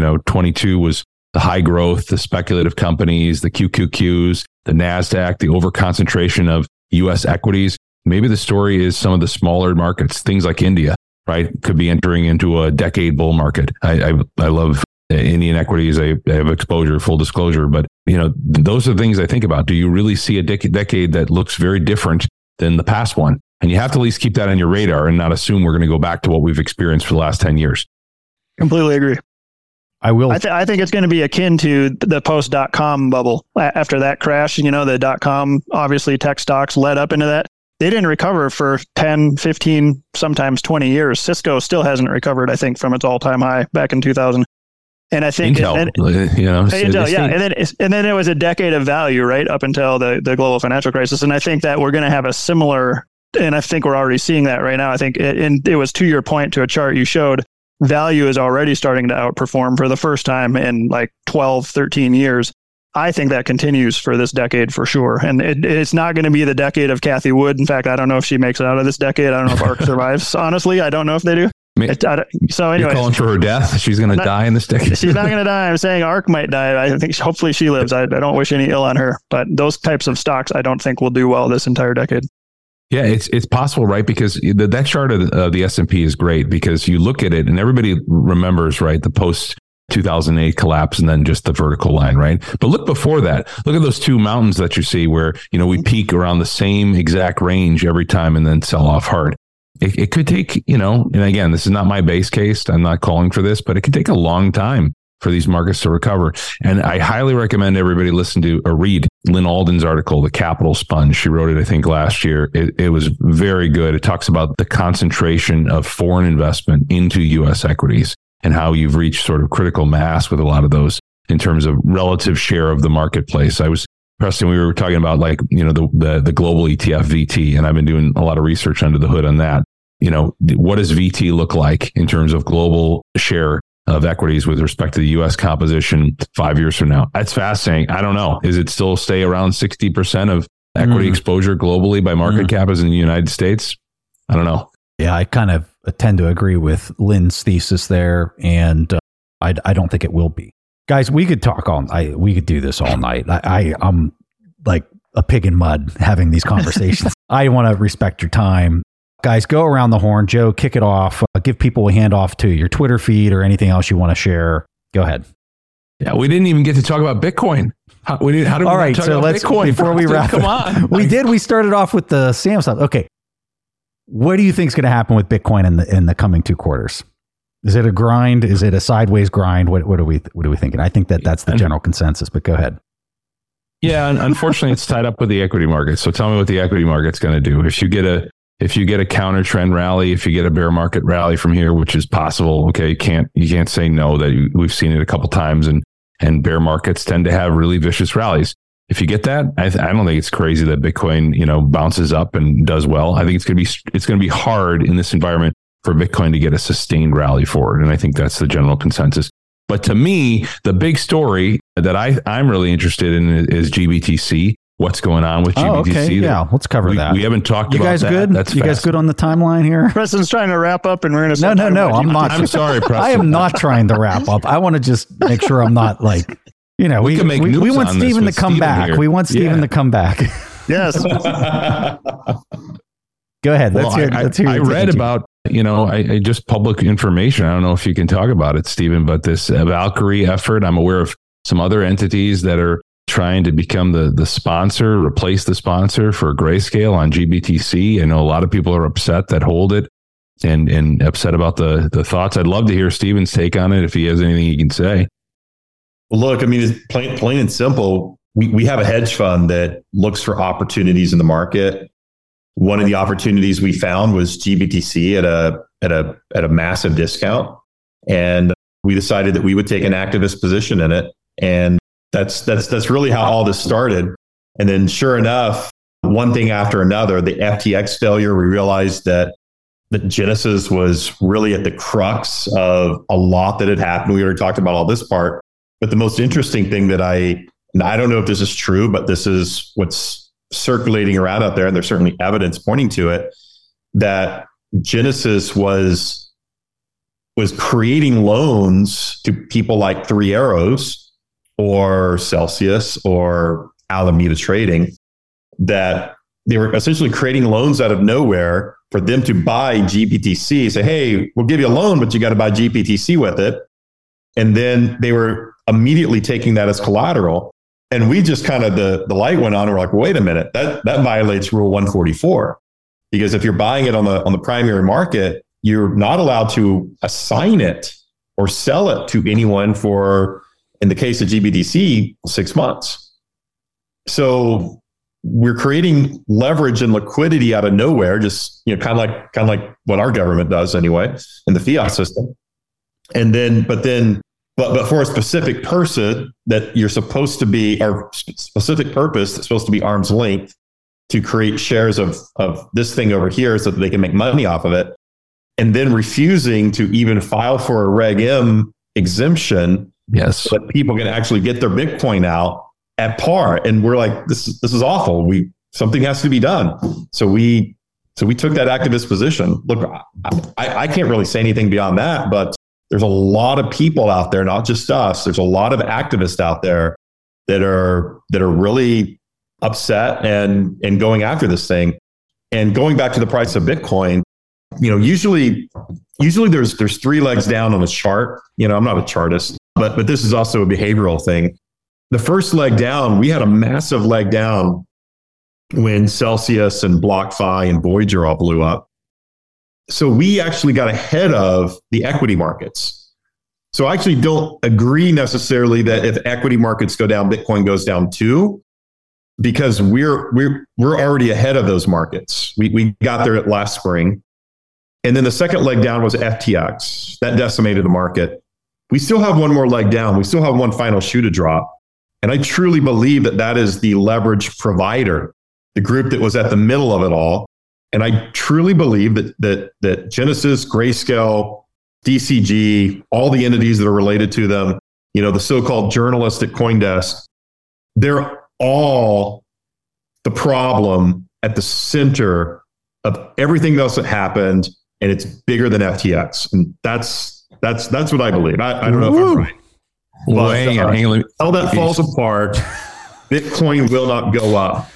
2022 was the high growth, the speculative companies, the QQQs, the NASDAQ, the overconcentration of U.S. equities, maybe the story is some of the smaller markets, things like India, right? Could be entering into a decade bull market. I love Indian equities. I have exposure, full disclosure, but those are the things I think about. Do you really see a decade that looks very different than the past one? And you have to at least keep that on your radar and not assume we're going to go back to what we've experienced for the last 10 years. Completely agree. I will. I think it's going to be akin to the post.com bubble. After that crash, the .com, obviously tech stocks led up into that. They didn't recover for 10, 15, sometimes 20 years. Cisco still hasn't recovered, I think, from its all-time high back in 2000. And I think Intel, Intel, yeah. And then it was a decade of value, right, up until the global financial crisis. And I think that we're going to have a similar, and I think we're already seeing that right now. I think it was to your point, to a chart you showed, value is already starting to outperform for the first time in like 12, 13 years. I think that continues for this decade for sure. And it's not going to be the decade of Cathie Wood. In fact, I don't know if she makes it out of this decade. I don't know if ARK survives. Honestly, I don't know if they do. So anyway, you're calling for her death? She's going to die in this decade? She's not going to die. I'm saying ARK might die. I think hopefully she lives. I don't wish any ill on her. But those types of stocks, I don't think will do well this entire decade. Yeah, it's possible, right? Because that chart of the S&P is great because you look at it and everybody remembers, right, the post-2008 collapse and then just the vertical line, right? But look before that. Look at those two mountains that you see where, we peak around the same exact range every time and then sell off hard. It could take, and again, this is not my base case. I'm not calling for this, but it could take a long time for these markets to recover. And I highly recommend everybody listen to or read Lynn Alden's article, The Capital Sponge. She wrote it, I think, last year. It was very good. It talks about the concentration of foreign investment into U.S. equities and how you've reached sort of critical mass with a lot of those in terms of relative share of the marketplace. Preston, we were talking about the global ETF VT, and I've been doing a lot of research under the hood on that. What does VT look like in terms of global share of equities with respect to the U.S. composition 5 years from now? That's fascinating. I don't know. Is it still stay around 60% of equity exposure globally by market cap as in the United States? I don't know. Yeah, I kind of tend to agree with Lynn's thesis there, and I don't think it will be. Guys, we could talk we could do this all night. I'm like a pig in mud having these conversations. I want to respect your time. Guys, go around the horn. Joe, kick it off. Give people a handoff to your Twitter feed or anything else you want to share. Go ahead. Yeah, we didn't even get to talk about Bitcoin. How did we talk about Bitcoin before we wrap? Come on. We started off with the SAM stuff. Okay. What do you think is going to happen with Bitcoin in the coming 2 quarters? Is it a grind? Is it a sideways grind? What are we thinking? I think that's the general consensus, but go ahead. Yeah, unfortunately, it's tied up with the equity market. So tell me what the equity market's going to do. If you get a counter trend rally, if you get a bear market rally from here, which is possible, okay, you can't say no. That we've seen it a couple times, and bear markets tend to have really vicious rallies. If you get that, I don't think it's crazy that Bitcoin bounces up and does well. I think it's going to be hard in this environment for Bitcoin to get a sustained rally forward. And I think that's the general consensus. But to me, the big story that I'm really interested in is GBTC. What's going on with GBTC? Okay. Yeah, let's cover that. We haven't talked about that. You guys good? That's you guys good on the timeline here? Preston's trying to wrap up and we're going to... No, I'm not. I'm sorry, Preston. I am not trying to wrap up. I want to just make sure I'm not like, we want Stephen to come back. We want Stephen to come back. Yes. Go ahead. Let's hear I read about I just public information. I don't know if you can talk about it, Stephen, but this Valkyrie effort, I'm aware of some other entities that are trying to become the sponsor, replace the sponsor for Grayscale on GBTC. I know a lot of people are upset that hold it and upset about the thoughts. I'd love to hear Stephen's take on it if he has anything he can say. Well, look, I mean, it's plain and simple. We have a hedge fund that looks for opportunities in the market. One of the opportunities we found was GBTC at a massive discount, and we decided that we would take an activist position in it. And that's really how all this started. And then, sure enough, one thing after another, the FTX failure, we realized that Genesis was really at the crux of a lot that had happened. We already talked about all this part, but the most interesting thing that I don't know if this is true, but this is what's circulating around out there, and there's certainly evidence pointing to it, that Genesis was creating loans to people like Three Arrows or Celsius or Alameda Trading, that they were essentially creating loans out of nowhere for them to buy GBTC, say, hey, we'll give you a loan, but you got to buy GBTC with it. And then they were immediately taking that as collateral. And we just kind of, the light went on, and we're like, wait a minute, that violates Rule 144. Because if you're buying it on the primary market, you're not allowed to assign it or sell it to anyone for, in the case of GBTC, 6 months. So we're creating leverage and liquidity out of nowhere, just kind of like what our government does anyway in the fiat system. And then, but for a specific person that you're supposed to be, or specific purpose that's supposed to be arm's length, to create shares of this thing over here so that they can make money off of it, and then refusing to even file for a Reg M exemption, yes, so that people can actually get their Bitcoin out at par. And we're like, this is awful. Something has to be done. So we took that activist position. Look, I can't really say anything beyond that, but there's a lot of people out there, not just us. There's a lot of activists out there that are really upset and going after this thing. And going back to the price of Bitcoin, usually there's three legs down on a chart. I'm not a chartist, but this is also a behavioral thing. The first leg down, we had a massive leg down when Celsius and BlockFi and Voyager all blew up. So we actually got ahead of the equity markets. So I actually don't agree necessarily that if equity markets go down, Bitcoin goes down too, because we're already ahead of those markets. We got there last spring. And then the second leg down was FTX. That decimated the market. We still have one more leg down. We still have one final shoe to drop. And I truly believe that is the leverage provider, the group that was at the middle of it all. And I truly believe that Genesis, Grayscale, DCG, all the entities that are related to them, the so-called journalists at CoinDesk, they're all the problem at the center of everything else that happened, and it's bigger than FTX. And that's what I believe. I don't know if I'm right. Well, hang on. How that falls apart, Bitcoin will not go up.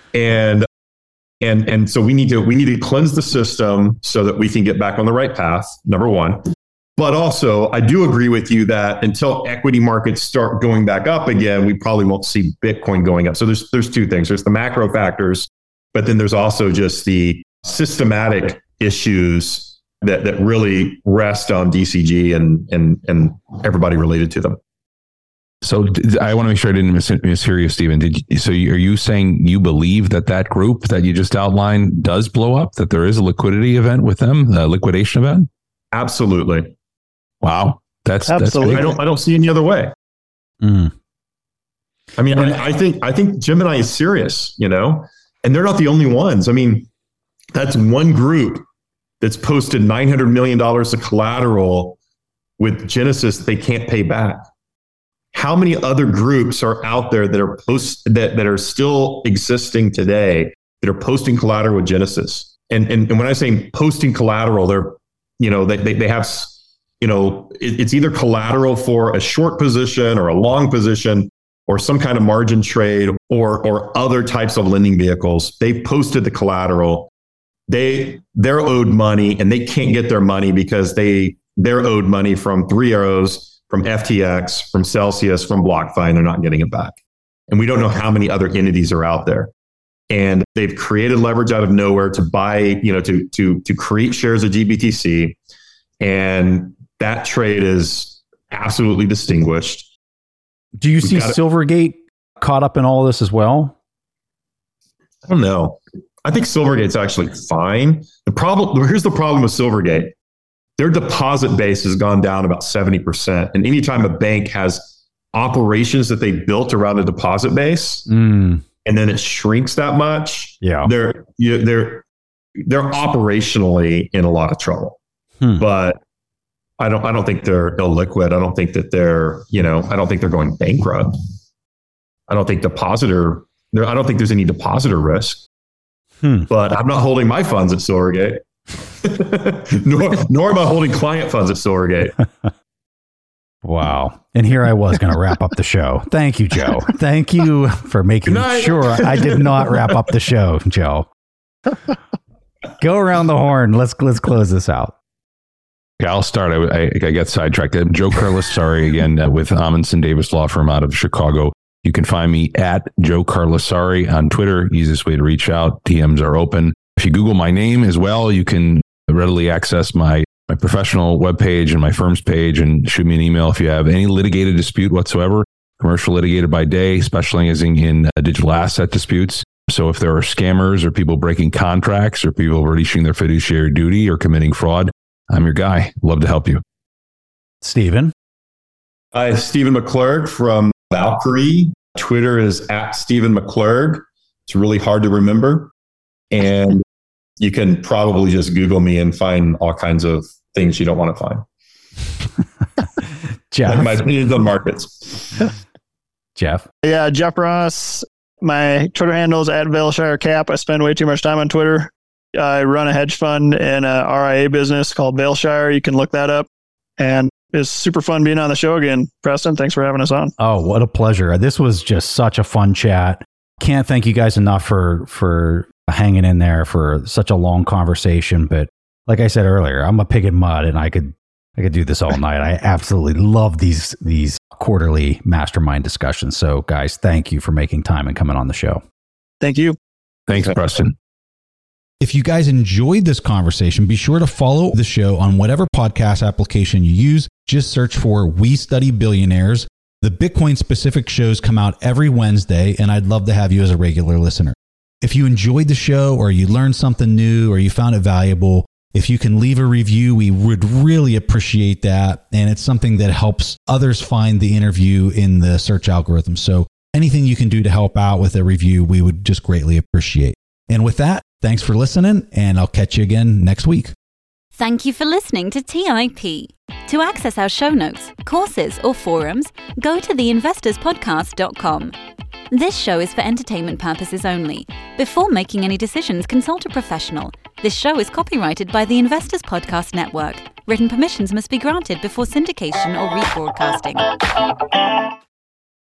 And so we need to cleanse the system so that we can get back on the right path, number one. But also, I do agree with you that until equity markets start going back up again, we probably won't see Bitcoin going up. So there's two things. There's the macro factors, but then there's also just the systematic issues that really rest on DCG and everybody related to them. So I want to make sure I didn't mishear you, Stephen. Are you saying you believe that group that you just outlined does blow up, that there is a liquidity event with them, a liquidation event? Absolutely. Wow. That's I don't see any other way. Mm. I mean, I think Gemini is serious, and they're not the only ones. I mean, that's one group that's posted $900 million of collateral with Genesis that they can't pay back. How many other groups are out there that are that are still existing today that are posting collateral with Genesis? And when I say posting collateral, they're, they have, it's either collateral for a short position or a long position or some kind of margin trade or other types of lending vehicles. They posted the collateral they're owed money and they can't get their money because they're owed money from Three Arrows, from FTX, from Celsius, from BlockFi, and they're not getting it back. And we don't know how many other entities are out there. And they've created leverage out of nowhere to buy, to create shares of GBTC. And that trade is absolutely distinguished. Do you see Silvergate caught up in all this as well? I don't know. I think Silvergate's actually fine. Here's the problem with Silvergate. Their deposit base has gone down about 70%. And anytime a bank has operations that they built around a deposit base, and then it shrinks that much, they're operationally in a lot of trouble. But I don't think they're illiquid. I don't think that they're going bankrupt. I don't think there's any depositor risk. But I'm not holding my funds at Silvergate. nor am I holding client funds at Silvergate. Wow. And here I was going to wrap up the show. Thank you, Joe. Thank you for making sure I did not wrap up the show, Joe. Go around the horn. Let's close this out. Okay, I'll start. I got sidetracked. Joe Carlasare again with Amundsen Davis Law Firm out of Chicago. You can find me at Joe Carlasare on Twitter. Easiest way to reach out. DMs are open. If you Google my name as well, you can readily access my professional webpage and my firm's page and shoot me an email if you have any litigated dispute whatsoever. Commercial litigated by day, specializing in digital asset disputes. So if there are scammers or people breaking contracts or people breaching their fiduciary duty or committing fraud, I'm your guy. Love to help you. Stephen. Hi, Stephen McClurg from Valkyrie. Twitter is at Stephen McClurg. It's really hard to remember. And you can probably just Google me and find all kinds of things you don't want to find. Jeff. Like my opinions on markets. Jeff. Yeah, Jeff Ross. My Twitter handle is at Vailshire Cap. I spend way too much time on Twitter. I run a hedge fund and a RIA business called Vailshire. You can look that up. And it's super fun being on the show again. Preston, thanks for having us on. Oh, what a pleasure. This was just such a fun chat. Can't thank you guys enough for hanging in there for such a long conversation. But like I said earlier, I'm a pig in mud and I could do this all night. I absolutely love these quarterly mastermind discussions. So guys, thank you for making time and coming on the show. Thank you. Thanks, Preston. If you guys enjoyed this conversation, be sure to follow the show on whatever podcast application you use. Just search for We Study Billionaires. The Bitcoin specific shows come out every Wednesday, and I'd love to have you as a regular listener. If you enjoyed the show or you learned something new or you found it valuable, if you can leave a review, we would really appreciate that. And it's something that helps others find the interview in the search algorithm. So anything you can do to help out with a review, we would just greatly appreciate. And with that, thanks for listening, and I'll catch you again next week. Thank you for listening to TIP. To access our show notes, courses, or forums, go to theinvestorspodcast.com. This show is for entertainment purposes only. Before making any decisions, consult a professional. This show is copyrighted by the Investors Podcast Network. Written permissions must be granted before syndication or rebroadcasting.